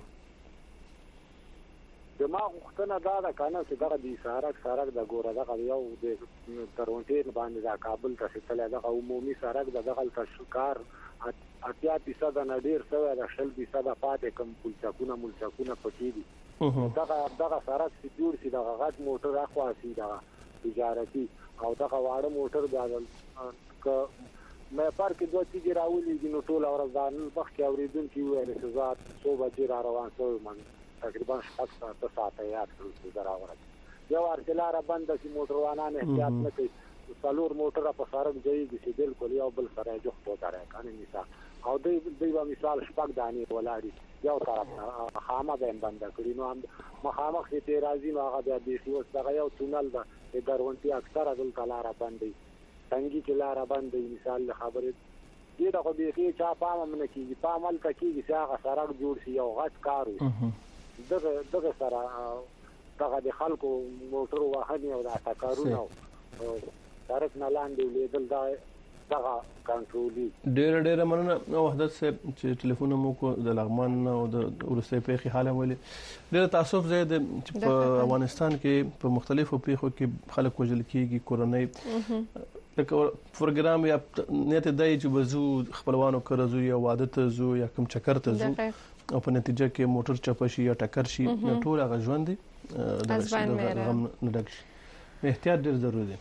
دما غوښتنه دا ده کنه چې دغه د سارک د ګوره دغه یو د ترونټیر باندې د کابل ته ستل دغه عمومي سارک دغه تشکار 80% نه ډیر سوی د 60% پاتې کم ملچکونه پکې دي دغه سارک چې جوړ شي دغه غټ موټر اخواسي دغه تجارتي او دغه واړه موټر بدل ک مې پارک دوه چې راولي نو ټول ورځان وخت کې اوریدونکو ویل چې ذات 100 بجې را روان شوی من تقریبا 7 ساعته یاد کړو چې راوړل یو ارتلاره بند چې موټروانان احتیاط نه کوي څلور موټر په سارک ځای چې بالکل یو بل سره جوړ وکړای کنه مثال او دوی په مثال شپږ دانی ولاړی یو طرف خامه به بند کړی نو مخامخ ته راځي نو هغه د بیخي دغه یو تونل ده د درونټي اکثره دل کلاره باندې څنګه چې لاره باندې مثال خبره دې دغه بیخي چا پام نه کیږي پامل کیږي چې هغه سارک جوړ شي یو غټ کارو دغه سره دغه د خلکو موټر وهنی او د تکارونو سارک نه لاندې لیدل دغه کنټرولي ډېر مننه وحدت صاحب چې ټلیفون مو کو د لغمان او د ورسته پیخي حاله ولې ډېر تاسف زید په افغانستان کې په مختلفو پیخو کې خلک وژل کیږي کورنۍ لکه پروګرام یا نیت دای چې بزو خپلوانو کرزو یا واده ته زو یا کوم چکر ته زو او په نتیجه کې موټر چپ شي یا ټکر شي ټول هغه ژوند دي د غم نه ډک شي احتیاط ډېر ضروري دی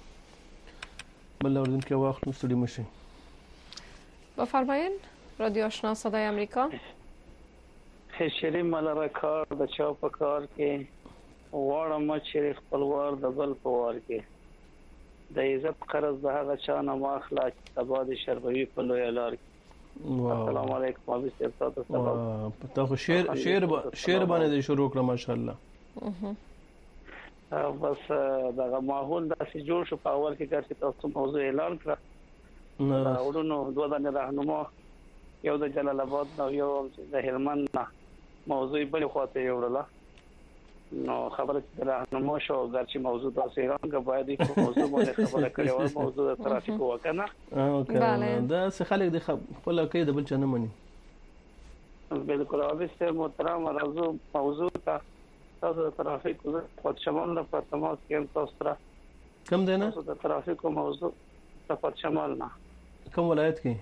بل اوردن کې واخلو ستړي مشي بفرمایین رادیو آشنا صدای آمریکا خشری ملره کار د چا په کار کې واړه مچ خپلوار د بل په وار کې د عزت قرض د هغه چا نه ماخلا چې تباد شربوي په لوی لار السلام علیکم ابي استاد سلام تاسو شعر باندې شروع کړم ماشاءالله بس دغه ماحول داسې جوړ شو په اول کې چې تاسو موضوع اعلان کړ ورونو دوه دنه راهنما یو د جلال آباد نو یو د هلمند نه موضوع بل خواته یوړله نو خبره چې راهنما شو چې موضوع تاسو اعلان کړ باید یو موضوع باندې خبره کړو او موضوع د ترافیک وکنه بله دا څه خلک د خپل کې د بل چنه مني بالکل اوبسته محترم راځو موضوع تاسو د ترافیک خود شمال نه په تماس کې تاسو را کم دی نه تاسو د ترافیک موضوع په شمال نه کوم ولایت کې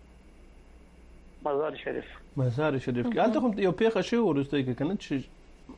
مزار شریف کې البته کوم یو پیښه شو ورسته کې کنه چې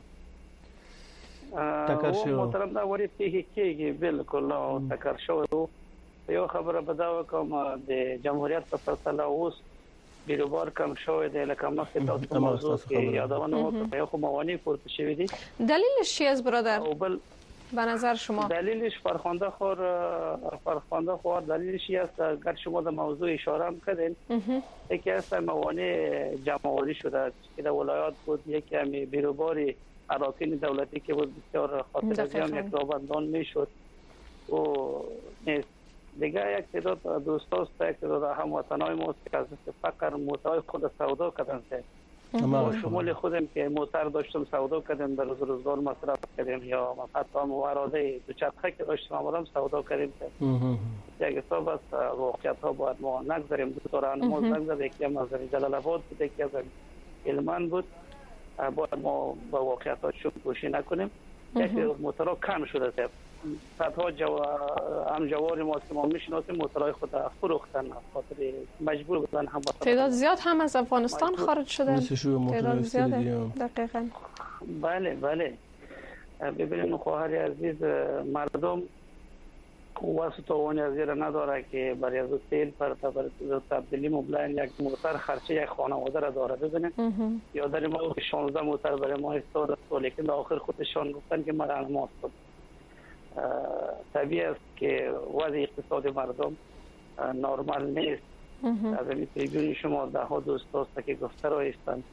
تکر شو محترم دا ورته کېږي بالکل تکر شو یو خبره بداوه کوم د جمهوریت په فیصله اوس بیروبار کم شوی دی لکه مخکې تاسو موضوع کې یادونه وکړه یو موانع پورته شوی دي دلیلش چی است برادر او بل به نظر شما دلیلش فرخنده خور دلیلش است اگر شما در موضوع اشاره هم کردین یکی از موانع جمع‌آوری شده که در ولایات بود یکی همی بیروبار اراکین دولتی که بود بسیار خاطر جمع یک رابندان میشد و نیست دیگه یک تعداد دوستاست یک تعداد هموطنای ماست که از فقر موتای خود سودا کردن ما شمول خودم که موتر داشتم سودا کردیم در روزگار مصرف کردیم یا حتی اراده دوچرخه که داشتم آمدم سودا کردیم یک حساب از واقعیت ها باید ما نگذاریم دو راهنما نگذاریم یکی هم از جلال آباد بود یکی از هلمند بود باید ما با واقعیت ها شوخی نکنیم یک موترها کم شده صدها هم جواری ما که ما میشناسیم موترهای خود فروختن خاطر مجبور بودن هم تعداد زیاد هم از افغانستان خارج شدن تعداد زیاد دقیقاً بله ببینید خواهر عزیز مردم قوت و توان از زیر نداره که برای از تیل پر تبدیلی مبلغ یک موتر خرچه یک خانواده را داره ببینید یا در ما 16 موتر برای ما استاد لیکن در آخر خودشان گفتن که ما راهنما است طبیعی است که وضع اقتصاد مردم نرمال نیست از این پیجون شما ده ها دوست هست که گفته را هستند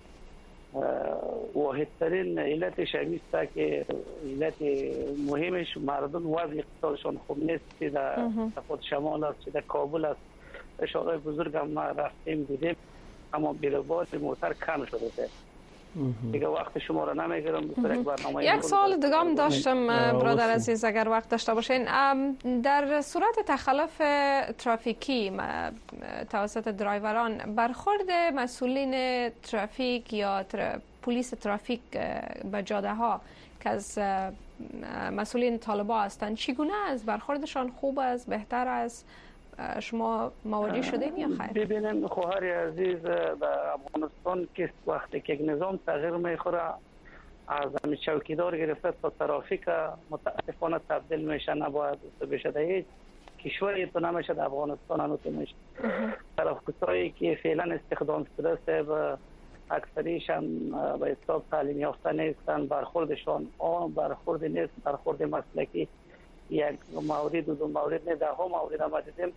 واحدترین علتش همیست که علت مهمش مردم وضع اقتصادشان خوب نیست چه در خود شمال است چه در کابل است اشاره بزرگ هم ما رفتیم دیدیم اما بیروبار موتر کم شده دیگه وقت شما را نمیگیرم در یک برنامه. یک سوال دیگه هم داشتم برادر عزیز اگر وقت داشته باشین. در صورت تخلف ترافیکی توسط درایوران برخورد مسئولین ترافیک یا پلیس ترافیک به جاده ها که از مسئولین طالبا هستند چگونه است؟ برخوردشان خوب است، بهتر است؟ شما مواجه شدین یا خیر؟ ببینیم خواهر عزیز در افغانستان که وقتی که یک نظام تغییر میخوره از همین چوکیدار گرفته تا ترافیک متاسفانه تبدیل میشه، نباید بشه. در هیچ کشوری تو نمیشه، در افغانستان هم تو میشه. ترافیکایی که فعلا استخدام شده است اکثریش هم به حساب تعلیم یافته نیستن، برخوردشان برخورد نیست، برخورد مسلکی. یک مورد و دو مورد نه، ده ها مورد هم دیدیم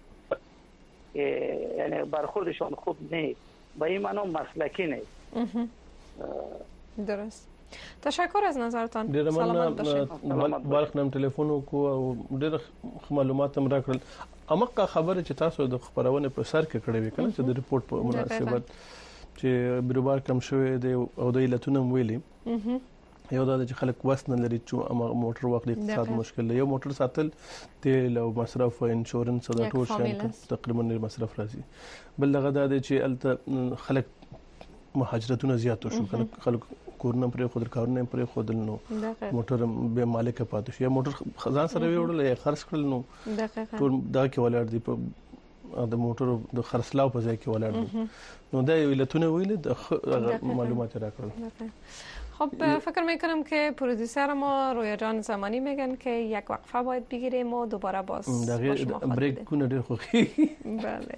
یعنی برخوردشان خوب نیست، با این معنا مسلکی نیست. درست. تشکر از نظرتان. سلامت باشید. بالغ نم تلیفون کو او ډېر معلومات هم راکړل. امقه خبره چې تاسو د خبرونه په سر کې کړې وې کنه چې د ریپورت په مناسبت چې بیروبار کم شوی دی او د علتونو ویلي یو دا چې خلک وس نه لري چې موټر وخت اقتصاد مشکل دی. یو موټر ساتل تیل او مصرف او انشورنس او ټول شان تقریبا مصرف راځي. بل دغه دا چې الته خلک مهاجرتونه زیات شو کنه، خلک کورونه پر خود کارونه پر خود نو موټر به مالک پاتې شي، موټر خزان سره وړل یا خرڅ کړل نو ټول دا کې ولر دی په د موټر د خرڅلاو په ځای کې ولر دی. نو دا علتونه ویل د معلومات راکړل. خب فکر میکنم که پرودوسر ما رویا جان زمانی میگن که یک وقفه باید بگیریم و دوباره باز با شما خواهد بریک کنه دیر خوخی. بله.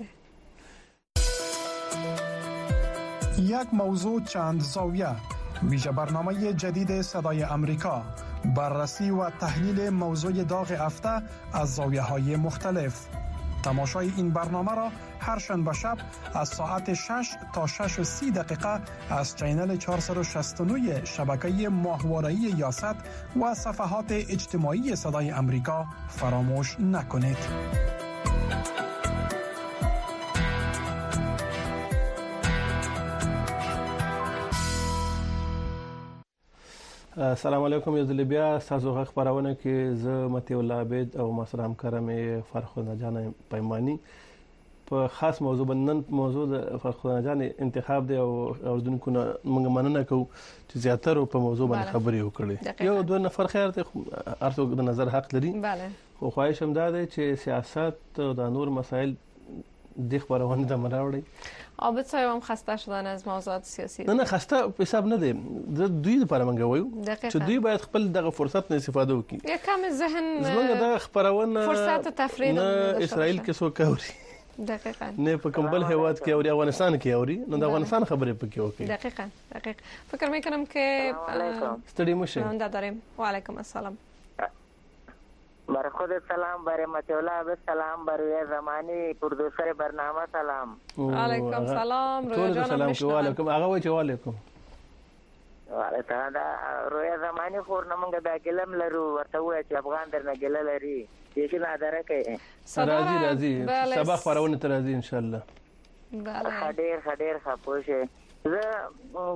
یک موضوع چند زاویه، ویژه برنامه جدید صدای امریکا، بررسی و تحلیل موضوع داغ هفته از زاویه‌های مختلف. تماشای این برنامه را هر شنبه شب از ساعت 6 تا 6:30 دقیقه از چینل 469 شبکه ماهواره‌ای یاست و صفحات اجتماعی صدای امریکا فراموش نکنید. السلام علیکم. یو ځل بیا تاسو غږ خبرونه کې زه متي الله عبید او ما سره همکارم فرخنده جان پیمانی په خاص موضوع باندې موضوع د فرخنده جان انتخاب دی او اوردونکو موږ مننه کوو چې زیاتره په موضوع باندې خبرې وکړي. یو دوه نفر خیر ته ارڅو د نظر حق لري. بله. خو خواهش هم ده چې سیاست او د نور مسائل د خبرونه د مراوړي. عابد صاحب هم خسته شدن از موضوعات سیاسی. نه خسته حساب نه دی. دوی لپاره موږ وایو چې دوی باید خپل دغه فرصت نه استفاده وکړي. یک کم ذهن زموږ د خبرونه فرصت تفرید اسرائیل کې څوک اوري. دقیقاً. نه په کومبل هیواد کې اوري، افغانستان کې اوري، نو د افغانستان خبرې پکې وکړي. دقیقاً. فکر میکنم که ستړي مشه. نه داریم. و علیکم السلام. بر خود سلام، بر متولا به سلام، بر روی زمانی پرودوسر برنامه سلام. علیکم سلام. روی جانم میشنوم. علیکم آقا و علیکم. وعلیکم روی زمانی خور نمونږ د ګلم لرو ورته وای چې افغان درنه ګل لري چې نه درکه. راځي سبا خبرونه تر راځي ان شاء الله. بله. خډیر خپوشه. زه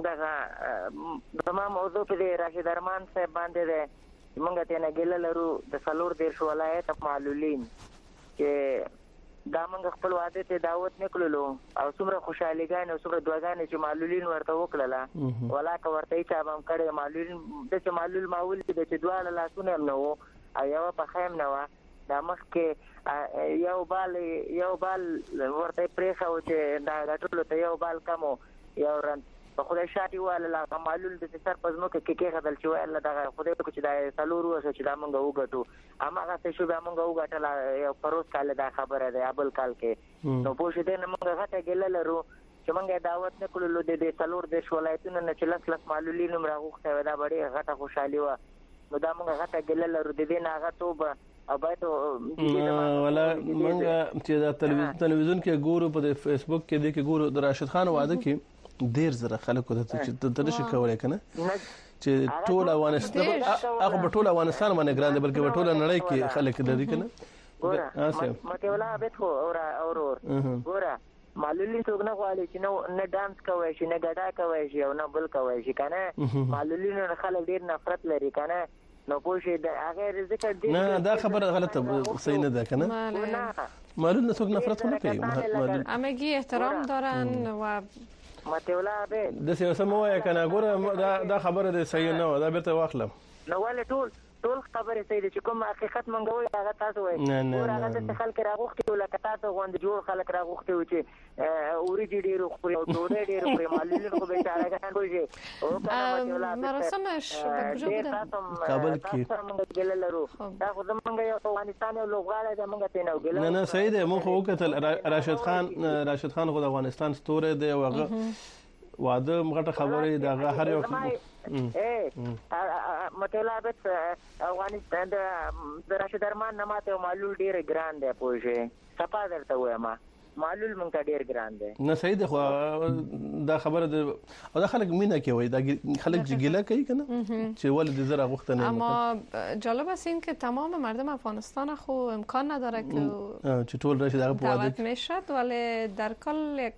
دغه موضوع په راشد ارمان صاحب باندې ده. موږ ته نه ګل لرو د سلور دیر ولایت معلولین چې دا موږ خپل واده ته دعوت نکړلو او څومره خوشاليګان او څومره دعاګانې چې معلولین ورته وکړه ولاکه ورته چې هم کړي معلولین د چې معلول ماول چې دواله لاسونه هم نو او یو په خیم نو دا مخ کې یو بال ورته پریخه او چې دا ټول ته یو بال کمو یو رن په خدای شاټي واله لا معلول د سر پزمو کې خدل چې واله دا خدای په چې دا سلور وسه چې دا مونږ وګټو اماغه څه شو به مونږ وګټل یو پروس کال دا خبره ده ابل کال کې نو پوه شو دې مونږ غټه ګل لرو چې مونږه دعوت نکړلو د سلور د ولایتونو نه چې لس معلولین راغوخته دا ډېره غټه خوشحالي و نو دا مونږ غټه ګل لرو د دې نه هغه توبه او باید ولا مونږ چې دا تلویزیون کې ګورو په فیسبوک کې د کې ګورو د راشد خان واده کې ډیر زره خلکو ته چې تنه کولای کنه چې ټول افغانستان هغه په ټول افغانستان باندې ګران دي بلکې په ټول نړۍ کې خلک لري کنه ګوره مته ولا به خو اور ګوره معلولین څوک نه غواړي چې نه ډانس کوي شي نه ګډا کوي شي او نه بل کوي شي کنه معلولین خلک ډیر نفرت لري کنه نو پوه شي د هغه ذکر دي نه دا خبره غلطه صحیح نه ده کنه معلول نه څوک نفرت نه کوي همگی احترام دارن و متولا به د سیاسه مو یا کنه ګوره دا خبره ده صحیح نه ده بیرته واخلم نو ولې ټول خبره صحیح دي چې کوم حقیقت منګوي هغه تاسو وایي ور هغه د خلک راغوختي ولکه تاسو غوند جوړ خلک راغوختي و چې اوريجي ډیرو خو یو ډوډۍ ډیرو خو معلولین خو به چارهګان کوي او مراسمش بکجو بوده کابل کې موږ ګللرو دا خو زمونږ یو افغانستان یو لوغاړی د موږ ته نو ګل نه صحیح ده مو خو وکتل راشد خان خو د افغانستان ستوره دی وغه واده مغه خبره دا هر یو مطلب افغانستان د راشد درمان نه ماته معلول ډیر ګران دی پوجي صفا درته وایم معلول مونږ ته ډیر ګران دی نه صحیح ده خو دا خبره ده او دا خلک مینه کوي دا خلک جګیله کوي کنه چې ولې زرا غوښته نه اما جالب است این که تمام مردم افغانستان خو امکان نداره که ټول راشد هغه دعوت میشد ولی در کل یک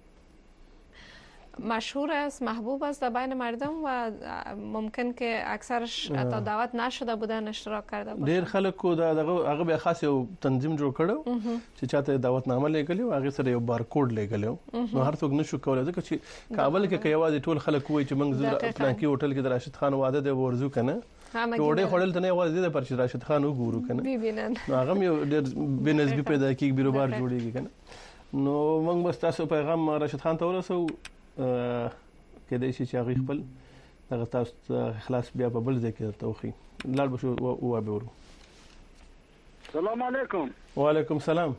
مشهور است محبوب است در بین مردم و ممکن که اکثرش تا دعوت نشده بودن اشتراک کرده باشن ډیر خلکو دا هغه به خاص یو تنظیم جوړ کړو چې چاته دعوت نامه لګلی او هغه سره یو بارکوډ لګلی نو هر څوک نشو کولای ځکه چې کابل کې کيواز ټول خلک وایي چې موږ پلان کې هوټل کې د راشد خان واده دی ورزو کنه ډوډۍ خورل ته نه وایي د پرچ راشد خان وګورو کنه ببینن نو هغه یو ډیر بنسبی پیدا کیږي بیروبار جوړیږي کنه نو موږ بس تاسو پیغام راشد خان ته ورسو کله چې هغه خپل هغه تاسو اخلاص بیا په بل ځای کې توخی لاړ بشو او به ورو سلام علیکم وعلیکم السلام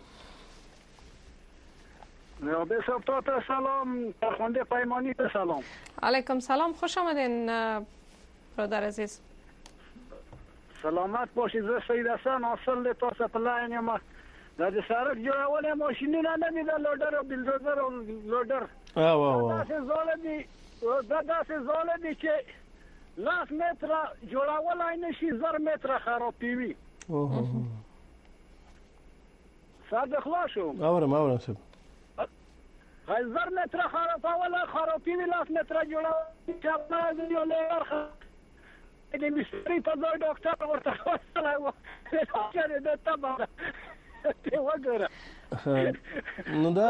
نو به صاحب ته سلام خونده پیمانی ته سلام علیکم سلام خوش آمدین برادر عزیز سلامت باشید زه سید حسن اصل تاسو په لاین یم دا د سړک جوړول ماشینونه نه دي د لوډر او بلډوزر او لوډر دا څه زول دي چې لاس متر جوړول نه شي 1000 متر خرابوي صد خلاصو اورم څه 1000 متر خرابوي لاس متر جوړول چې په یو لور د مستری په ځای ډاکټر ورته وصله و چې د تبا وګوره نو دا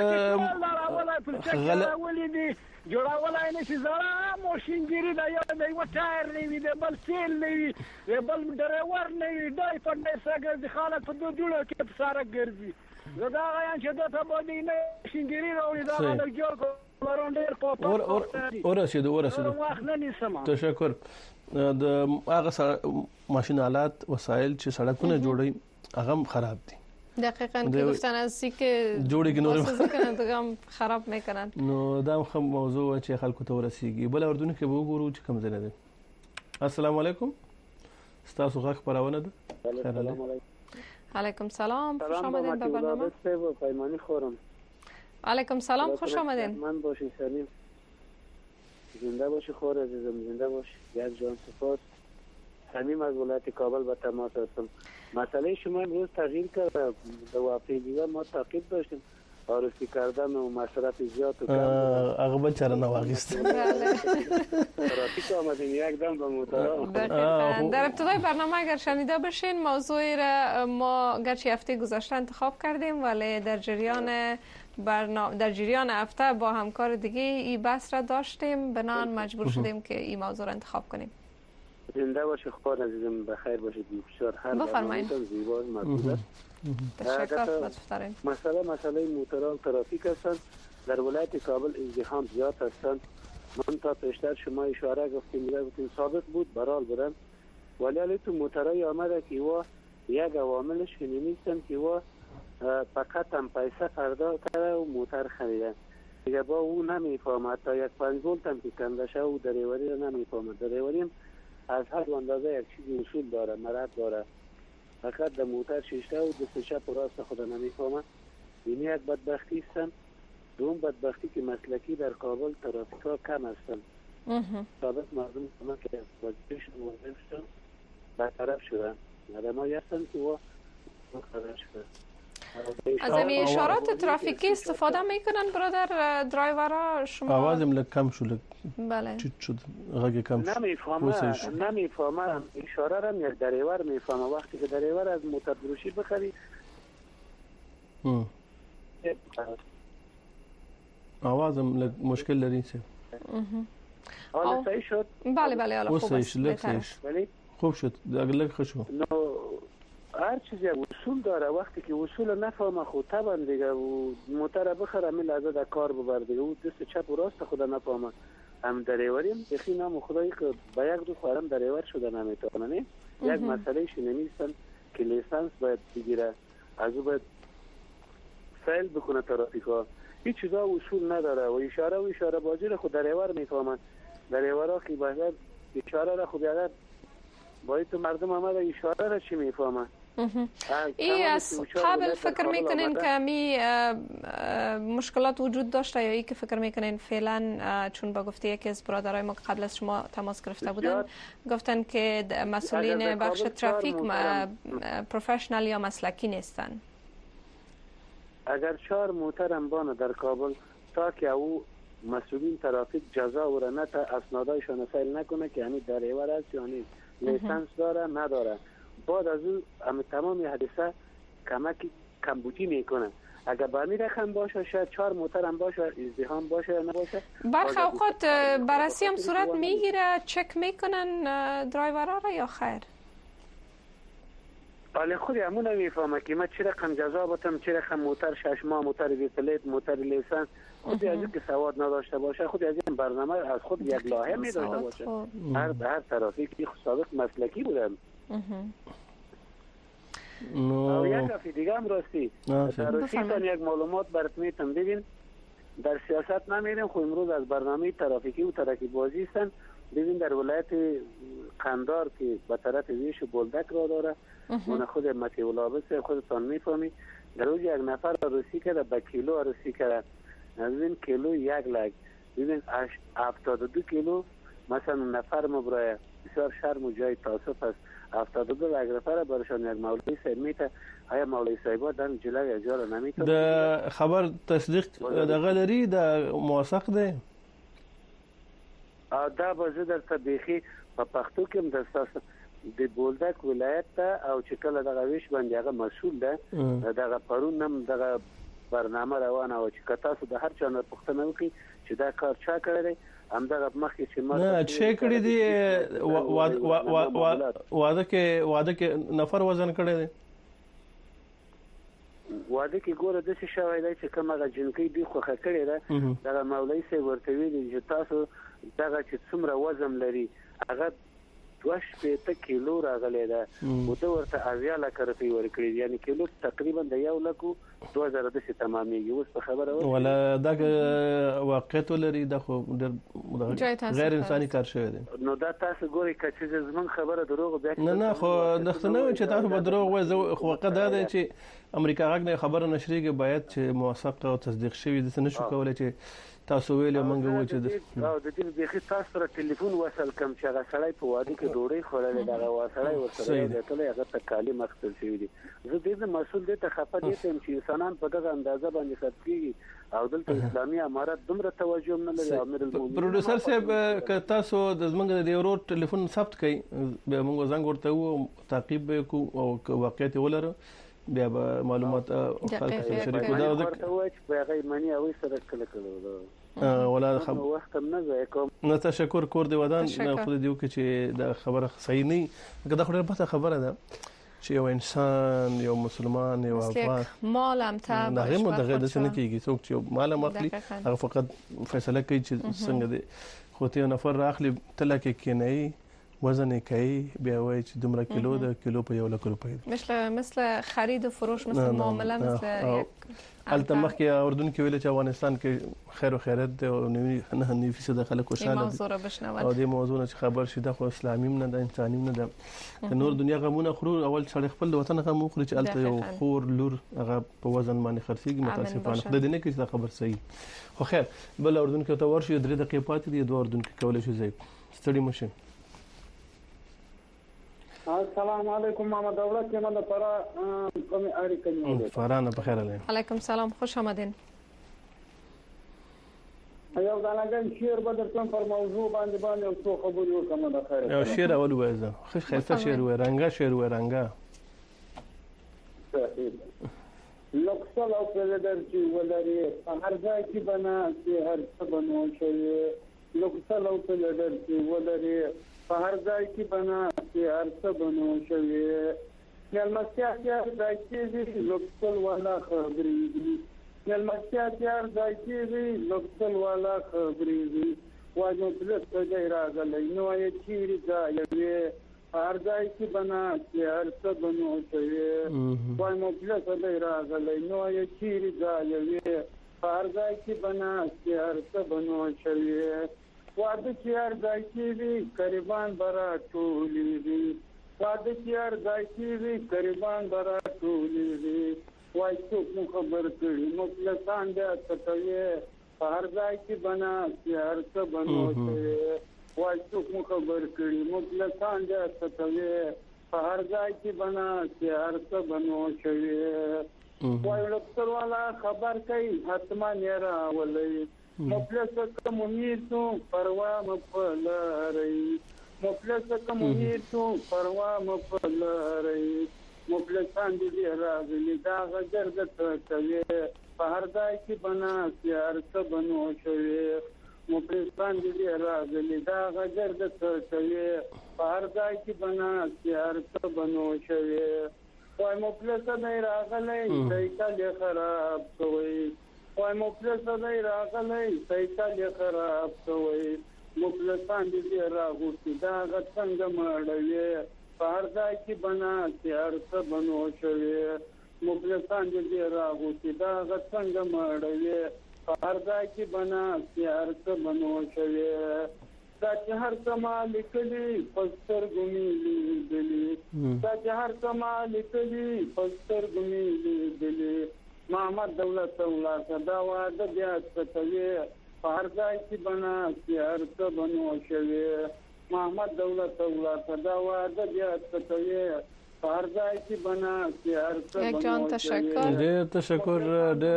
غلطي جوړولای نه شي زړه ماشینګری دا یو د یو ټایر نه وي د بل سیل نه وي د بل ډرایور نه وي دای په نسګه د خالق په دوه جوړه کې په سره ګرځي زدا غیان چې د ته باندې نه ماشینګری راوړي دا د جوړ کو ورونډر په ورسېدو وخت نه نسم تشکر د هغه ماشین آلات وسایل چې سړکونه جوړي هغه خراب دي دقیقاً که گفتن از سی که جوړي کې نور هم خراب میکنن نو دا هم موضوع چې خلکو ته ورسیږي بل اردن کې به وګورو چې کوم ځای ده السلام علیکم تاسو غږ خبرونه ده خیر علیکم سلام خوش آمدین به برنامه پیمانی خورم علیکم سلام خوش آمدین من باشی سلیم زنده باشی خور عزیزم زنده باشی یک جان سپاس صمیم از ولایت کابل به تماس هستم مسئله شما امروز تغییر کرد در واقعی دیگه ما تعقیب داشتیم آرسی کردن و مصرف زیاد و هغه بل چاره نه واغست ترافیک آمدیم یک دم به موتورا در ابتدای برنامه اگر شنیده باشین موضوعی را ما گرچه هفته گذشته انتخاب کردیم ولی در جریان هفته با همکار دیگه این بحث را داشتیم بنابراین مجبور شدیم که این موضوع را انتخاب کنیم زنده باشی خبر عزیزم بخیر باشید بسیار هر بفرمایید زیبا مقبول تشکر مسئله موتوران ترافیک هستند در ولایت کابل ازدحام زیاد هستند من تا پیشتر شما اشاره گفتیم ثابت بود برال بودن ولی تو موتورای آمده که وا یک عواملش اینی نیستن که وا فقط هم پیسه پرداخت کرده و موتور خریدن دیگه با او نمیفهمد تا یک 5 ولت هم که کنده شه و دریوری رو نمیفهمد دریوری از هر اندازه یک چیزی اصول داره مرد داره فقط در موتر شیشته و دست چپ و راست خود نمیفهمد این یک بدبختی هستن دوم بدبختی که مسلکی در کابل ترافیک ها کم هستن ثابت مردم کنن که وظیفه‌شون برطرف شدن آدمایی هستن که خبر شده از این اشارات ترافیکی استفاده میکنن برادر درایورها شما؟ آوازم لگ کم شد. بله. چیت شد. غږ کم شد. نمیفهمم اشاره را یک درایور میفهمه وقتی که درایور از موتور فروشی بخری. آوازم لگ مشکل داری چه؟ حالا صحیح شد؟ بله حالا خوب است. خوب شد. اگر لگ خوشو. هر چیزی اصول داره وقتی که اصول نفهمه خود طبعا دیگه موتور بخره می لحظه در کار ببر دیگه او دست چپ و راست خود نفهمه هم درایوریم بخی نام خدایی که با یک دو خواهرم درایور شده نمیتونه نه یک مسئله شو نمیستن که لیسانس باید بگیره از او باید فعل بکنه ترافیکا هیچ چیزا اصول نداره و اشاره بازی رو خود درایور میفهمن درایورها که باید اشاره را خود اگر باید تو مردم آمده اشاره را چی میفهمن ای از قبل فکر میکنین که می مشکلات وجود داشته یا ای که فکر میکنین فعلا چون با گفته یکی از برادرای ما قبل از شما تماس گرفته بودن گفتن که مسئولین بخش ترافیک پروفشنال یا مسلکی نیستن اگر 4 موترم بانه در کابل تا که او مسئولین ترافیک جزا و رنت اسنادایشان سیل نکنه که همین درایور است یا نیست لیسانس داره نداره بعد از اون تمام حادثه کمبودی میکنه اگر با می رقم باشه شاید 4 موتر هم باشه ازدحام باشه یا نباشه برخی اوقات بررسی هم صورت میگیره چک میکنن درایورها را یا خیر ولی خودی همون نمیفهمه که من چه رقم جزا بتم چه رقم موتر 6 ماه موتر ویتلیت موتر لیسانس خودی از این که سواد نداشته باشه خودی از این برنامه از خود یک لایحه می داشته باشه هر ترافیکی سابق مسلکی بودن و یک افی دیگه هم راستی تان یک معلومات برات میتم ببین در سیاست نمیریم خو امروز از برنامه ترافیکی و ترافیک بازی هستن ببین در ولایت قندار که به طرف ویش و بولدک را داره اون خود متیولابس خودتان میفهمی در روز یک نفر روسی کرده به کیلو روسی کرده ببین کیلو 1 لک ببین 72 کیلو مثلا نفر مبرای بسیار شرم و جای تاسف است 72 لک نفر برشان یک مولوی صاحب میته آیا مولوی صاحبا در جلوی اجاره نمیتونه د خبر تصدیق دغه لري د موثق دی دا بازه در طبیخی په پښتو کې د اساس د بولدک ولایت ته او چې کله دغه ویش باندې هغه مسؤل ده دغه پرون هم دغه برنامه روانه او چې تاسو د هر چا نه پوښتنه وکړي چې دا کار چا کړی هم دغه مخکې چې نه چې کړی دی واده کې نفر وزن کړی دی واده کې ګوره د څه شوی دی چې کومه جنکی دی خو خکړی ده دغه مولوی سي ورته ویلي چې تاسو دغه چې څومره وزن لري هغه 2 کیلو راغلی ده او د ورته اویا لک روپی ورکړي یعنی کیلو تقریبا د 1 لک 2000 د تمامي اوس په خبره ولا دا واقعیت لري د خو غیر انساني کار شوی دی نو دا تاسو ګوري چې زمون خبره دروغ بیا نه خو دغه چې تاسو به دروغ وایي خو وقته ده چې امریکا غږ خبره نشریږي باید چې موثق او تصدیق شوی د څه نشو کولای چې تاسو ویل منګه و چې د دې به تاسو سره ټلیفون وصل کم چې هغه سړی په واده کې ډوړې خورلې دا وسړی ورسره دی ټول هغه تکالی مختص شوی دی زه دې مسؤل دي ته خپه دي چې انسانان په دغه اندازه باندې خرڅيږي او دلته اسلامي امارات دومره توجه نه لري امیر المؤمنین پروډوسر صاحب ک تاسو د زمنګ د ورور ټلیفون ثبت کړئ به موږ زنګ ورته وو تعقیب کو او واقعیت ولر بیا معلومات خلک شریکو دا ورته چې هغه معنی او سره کله ولا وخت نه ځای کوم نو تشکر کور دی ودان خو دیو کې چې دا خبره صحیح نه کدا خو ډېر خبره ده چې یو انسان یو مسلمان یو افغان مالم ته نه مو دغه د څه نه کیږي څوک چې مالم اخلي هغه فقط فیصله کوي چې څنګه دی خو ته نفر راخلي تلکه کې نه وزن کوي بیا وایي چې دومره کیلو د کیلو په 1 لک روپۍ مثل خرید و فروش مثل معامله مثل التمخ کې اردن کې ویل چې افغانستان کې خیر او خیرات او 9% د خلکو خوشاله دي او د موضوع نه خبر شي د اسلامي نه د انساني نه د نور دنیا غمونه خرو اول سړی خپل وطن غم خوري چې الته یو خور لور هغه په وزن باندې خرڅيږي متاسفانه خدای دې نه کړي دا خبر صحیح خو خیر بل اردن کې ته ورشي 3 دقیقې پاتې دي 2 اردن کې کولای شي زی ستړي مشه السلام علیکم محمد دولت یم د فرا کوم اړیکه فرانه بخیر علی علیکم سلام خوش آمدین. یو دانګن شعر بدر کوم پر موضوع باندې او څو خبرې وکم د خیر یو شعر اول وایزه خوش خیفه شعر و رنگا شعر و رنگا لوکسل او پردر چې ولري هر ځای کې بنا چې هر څه بنو شي لوکسل او پردر چې ولري هر ځای کې بنا چې هر څه بنو شي ملمستیا چې ځای کې لوکسل والا خبرې ملمستیا چې ځای کې لوکسل والا خبرې واجو پلس ته راغلی نو یې چیرې ځای هر ځای کې بنا چې هر څه بنو شي وای مو پلس ته راغلی نو یې چیرې ځای هر ځای کې بنا چې هر څه بنو شي واده چې هر ځای کې وي قربان برا ټولې وي واده چې هر ځای کې وي قربان برا ټولې وي وای څوک مو خبر کړي مخلصان دې ستوي هر ځای کې بنا چې هر څه بنو شي وای څوک مو خبر کړي مخلصان دې ستوي هر ځای کې بنا چې هر څه بنو شي وای لکتر والا خبر کوي حتما نه راولي مفلس کمونیر تو پروا مفلری مفلس کمونیر تو پروا مفلری مفلسان دې راغلي دا غجر د توي په هر ځای کې بنا چې هر څه بنو شي مفلسان دې راغلي دا غجر د توي په هر ځای کې بنا چې هر څه بنو شي وای مفلس نه راغلي سایکل خراب کوي وای مفلس نه راغلی سایکل خراب کوي مفلسان دې راغوتی دا څنګه مړوي په هر ځای کې بنا چې هر څه بنو شي مفلسان دې راغوتی دا څنګه مړوي په هر ځای کې بنا چې هر څه بنو شي دا چې هر څه مالکلي پستر ګمېلي دلی دا چې هر څه مالکلي پستر ګمېلي دلی محمد دولت الله صدا واده بیا ستوي په هر ځای کې بنا چې هر څه بنو شي محمد دولت الله صدا واده بیا ستوي په هر ځای کې بنا چې هر څه بنو شي. ډېر تشکر ډېر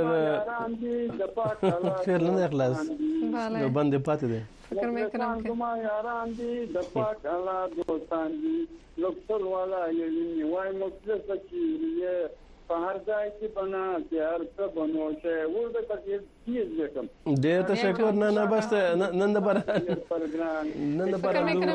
خیر نه اخلاص نو باندې پاتې دي فکر مې کړم چې ما یاران دي د پاک الله دوستان دي لوکسل والا یې وای مفلس کیږي په هر ځای کې بنا چې هر څه بنو شي ورته پکې چیز وکم. ډېر تشکر نه بس نن د بار نن د بار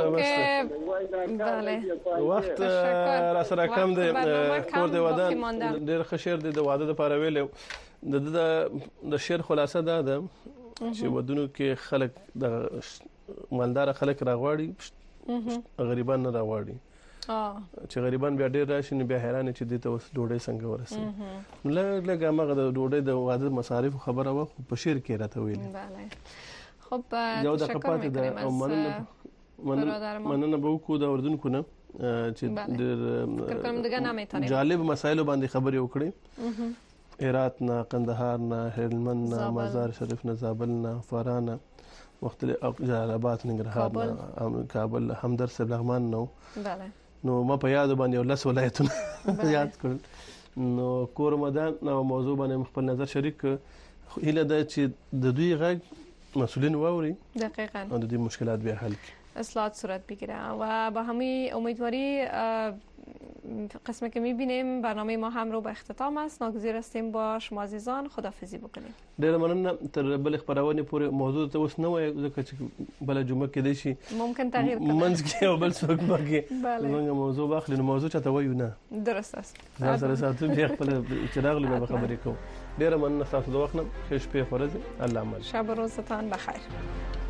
وخت را سره کم دی کور دی ودان ډېر خشیر دی د واده لپاره ویل د شعر خلاصه ده چې ودونو کې خلک د مالدار خلک راغواړي غریبان نه راغواړي چې غریبان بیا ډېر راشي نو بیا حیران چې دې ته اوس ډوډۍ څنګه ورسي لږ هغه د ډوډۍ د واده مصارف خبره و په شعر کې راته ویلي. خب یو د کپات د مننه به وکړو د اردوونکو نه چې جالب مسایلو باندې خبرې وکړي هرات نه قندهار نه هلمند نه مزار شریف نه زابل نه فراه نه مختلف جلال آباد ننګرهار نه کابل همدرد صاحب لغمان نو نو ما په یاد باندې ولس ولایتونه یاد کړل نو کور مدان نو موضوع باندې خپل نظر شریک هله د چې د دوی غږ مسئولین واوري دقیقاً او د دې مشکلات به حل کړي اصلاحات صورت بگیره و با همین امیدواری قسمی که میبینیم برنامه ما هم رو به اختتام است. ناگزیر هستیم با شما عزیزان خداحافظی بکنیم. ډیر مننه تر بل خبرونه پورې موضوع ته اوس نه وای ځکه چې بل جمعه کې دی شي ممکن تغییر کنه منځ کې او بل څوک باقي موږ موضوع واخلې نو موضوع چاته وایو نه درست است. سره ساتو بیا خپل چراغ لږه خبرې کوو. ډیر مننه تاسو د وخت نه ښه شپه خورځي الله مل شب و روزتان بخیر.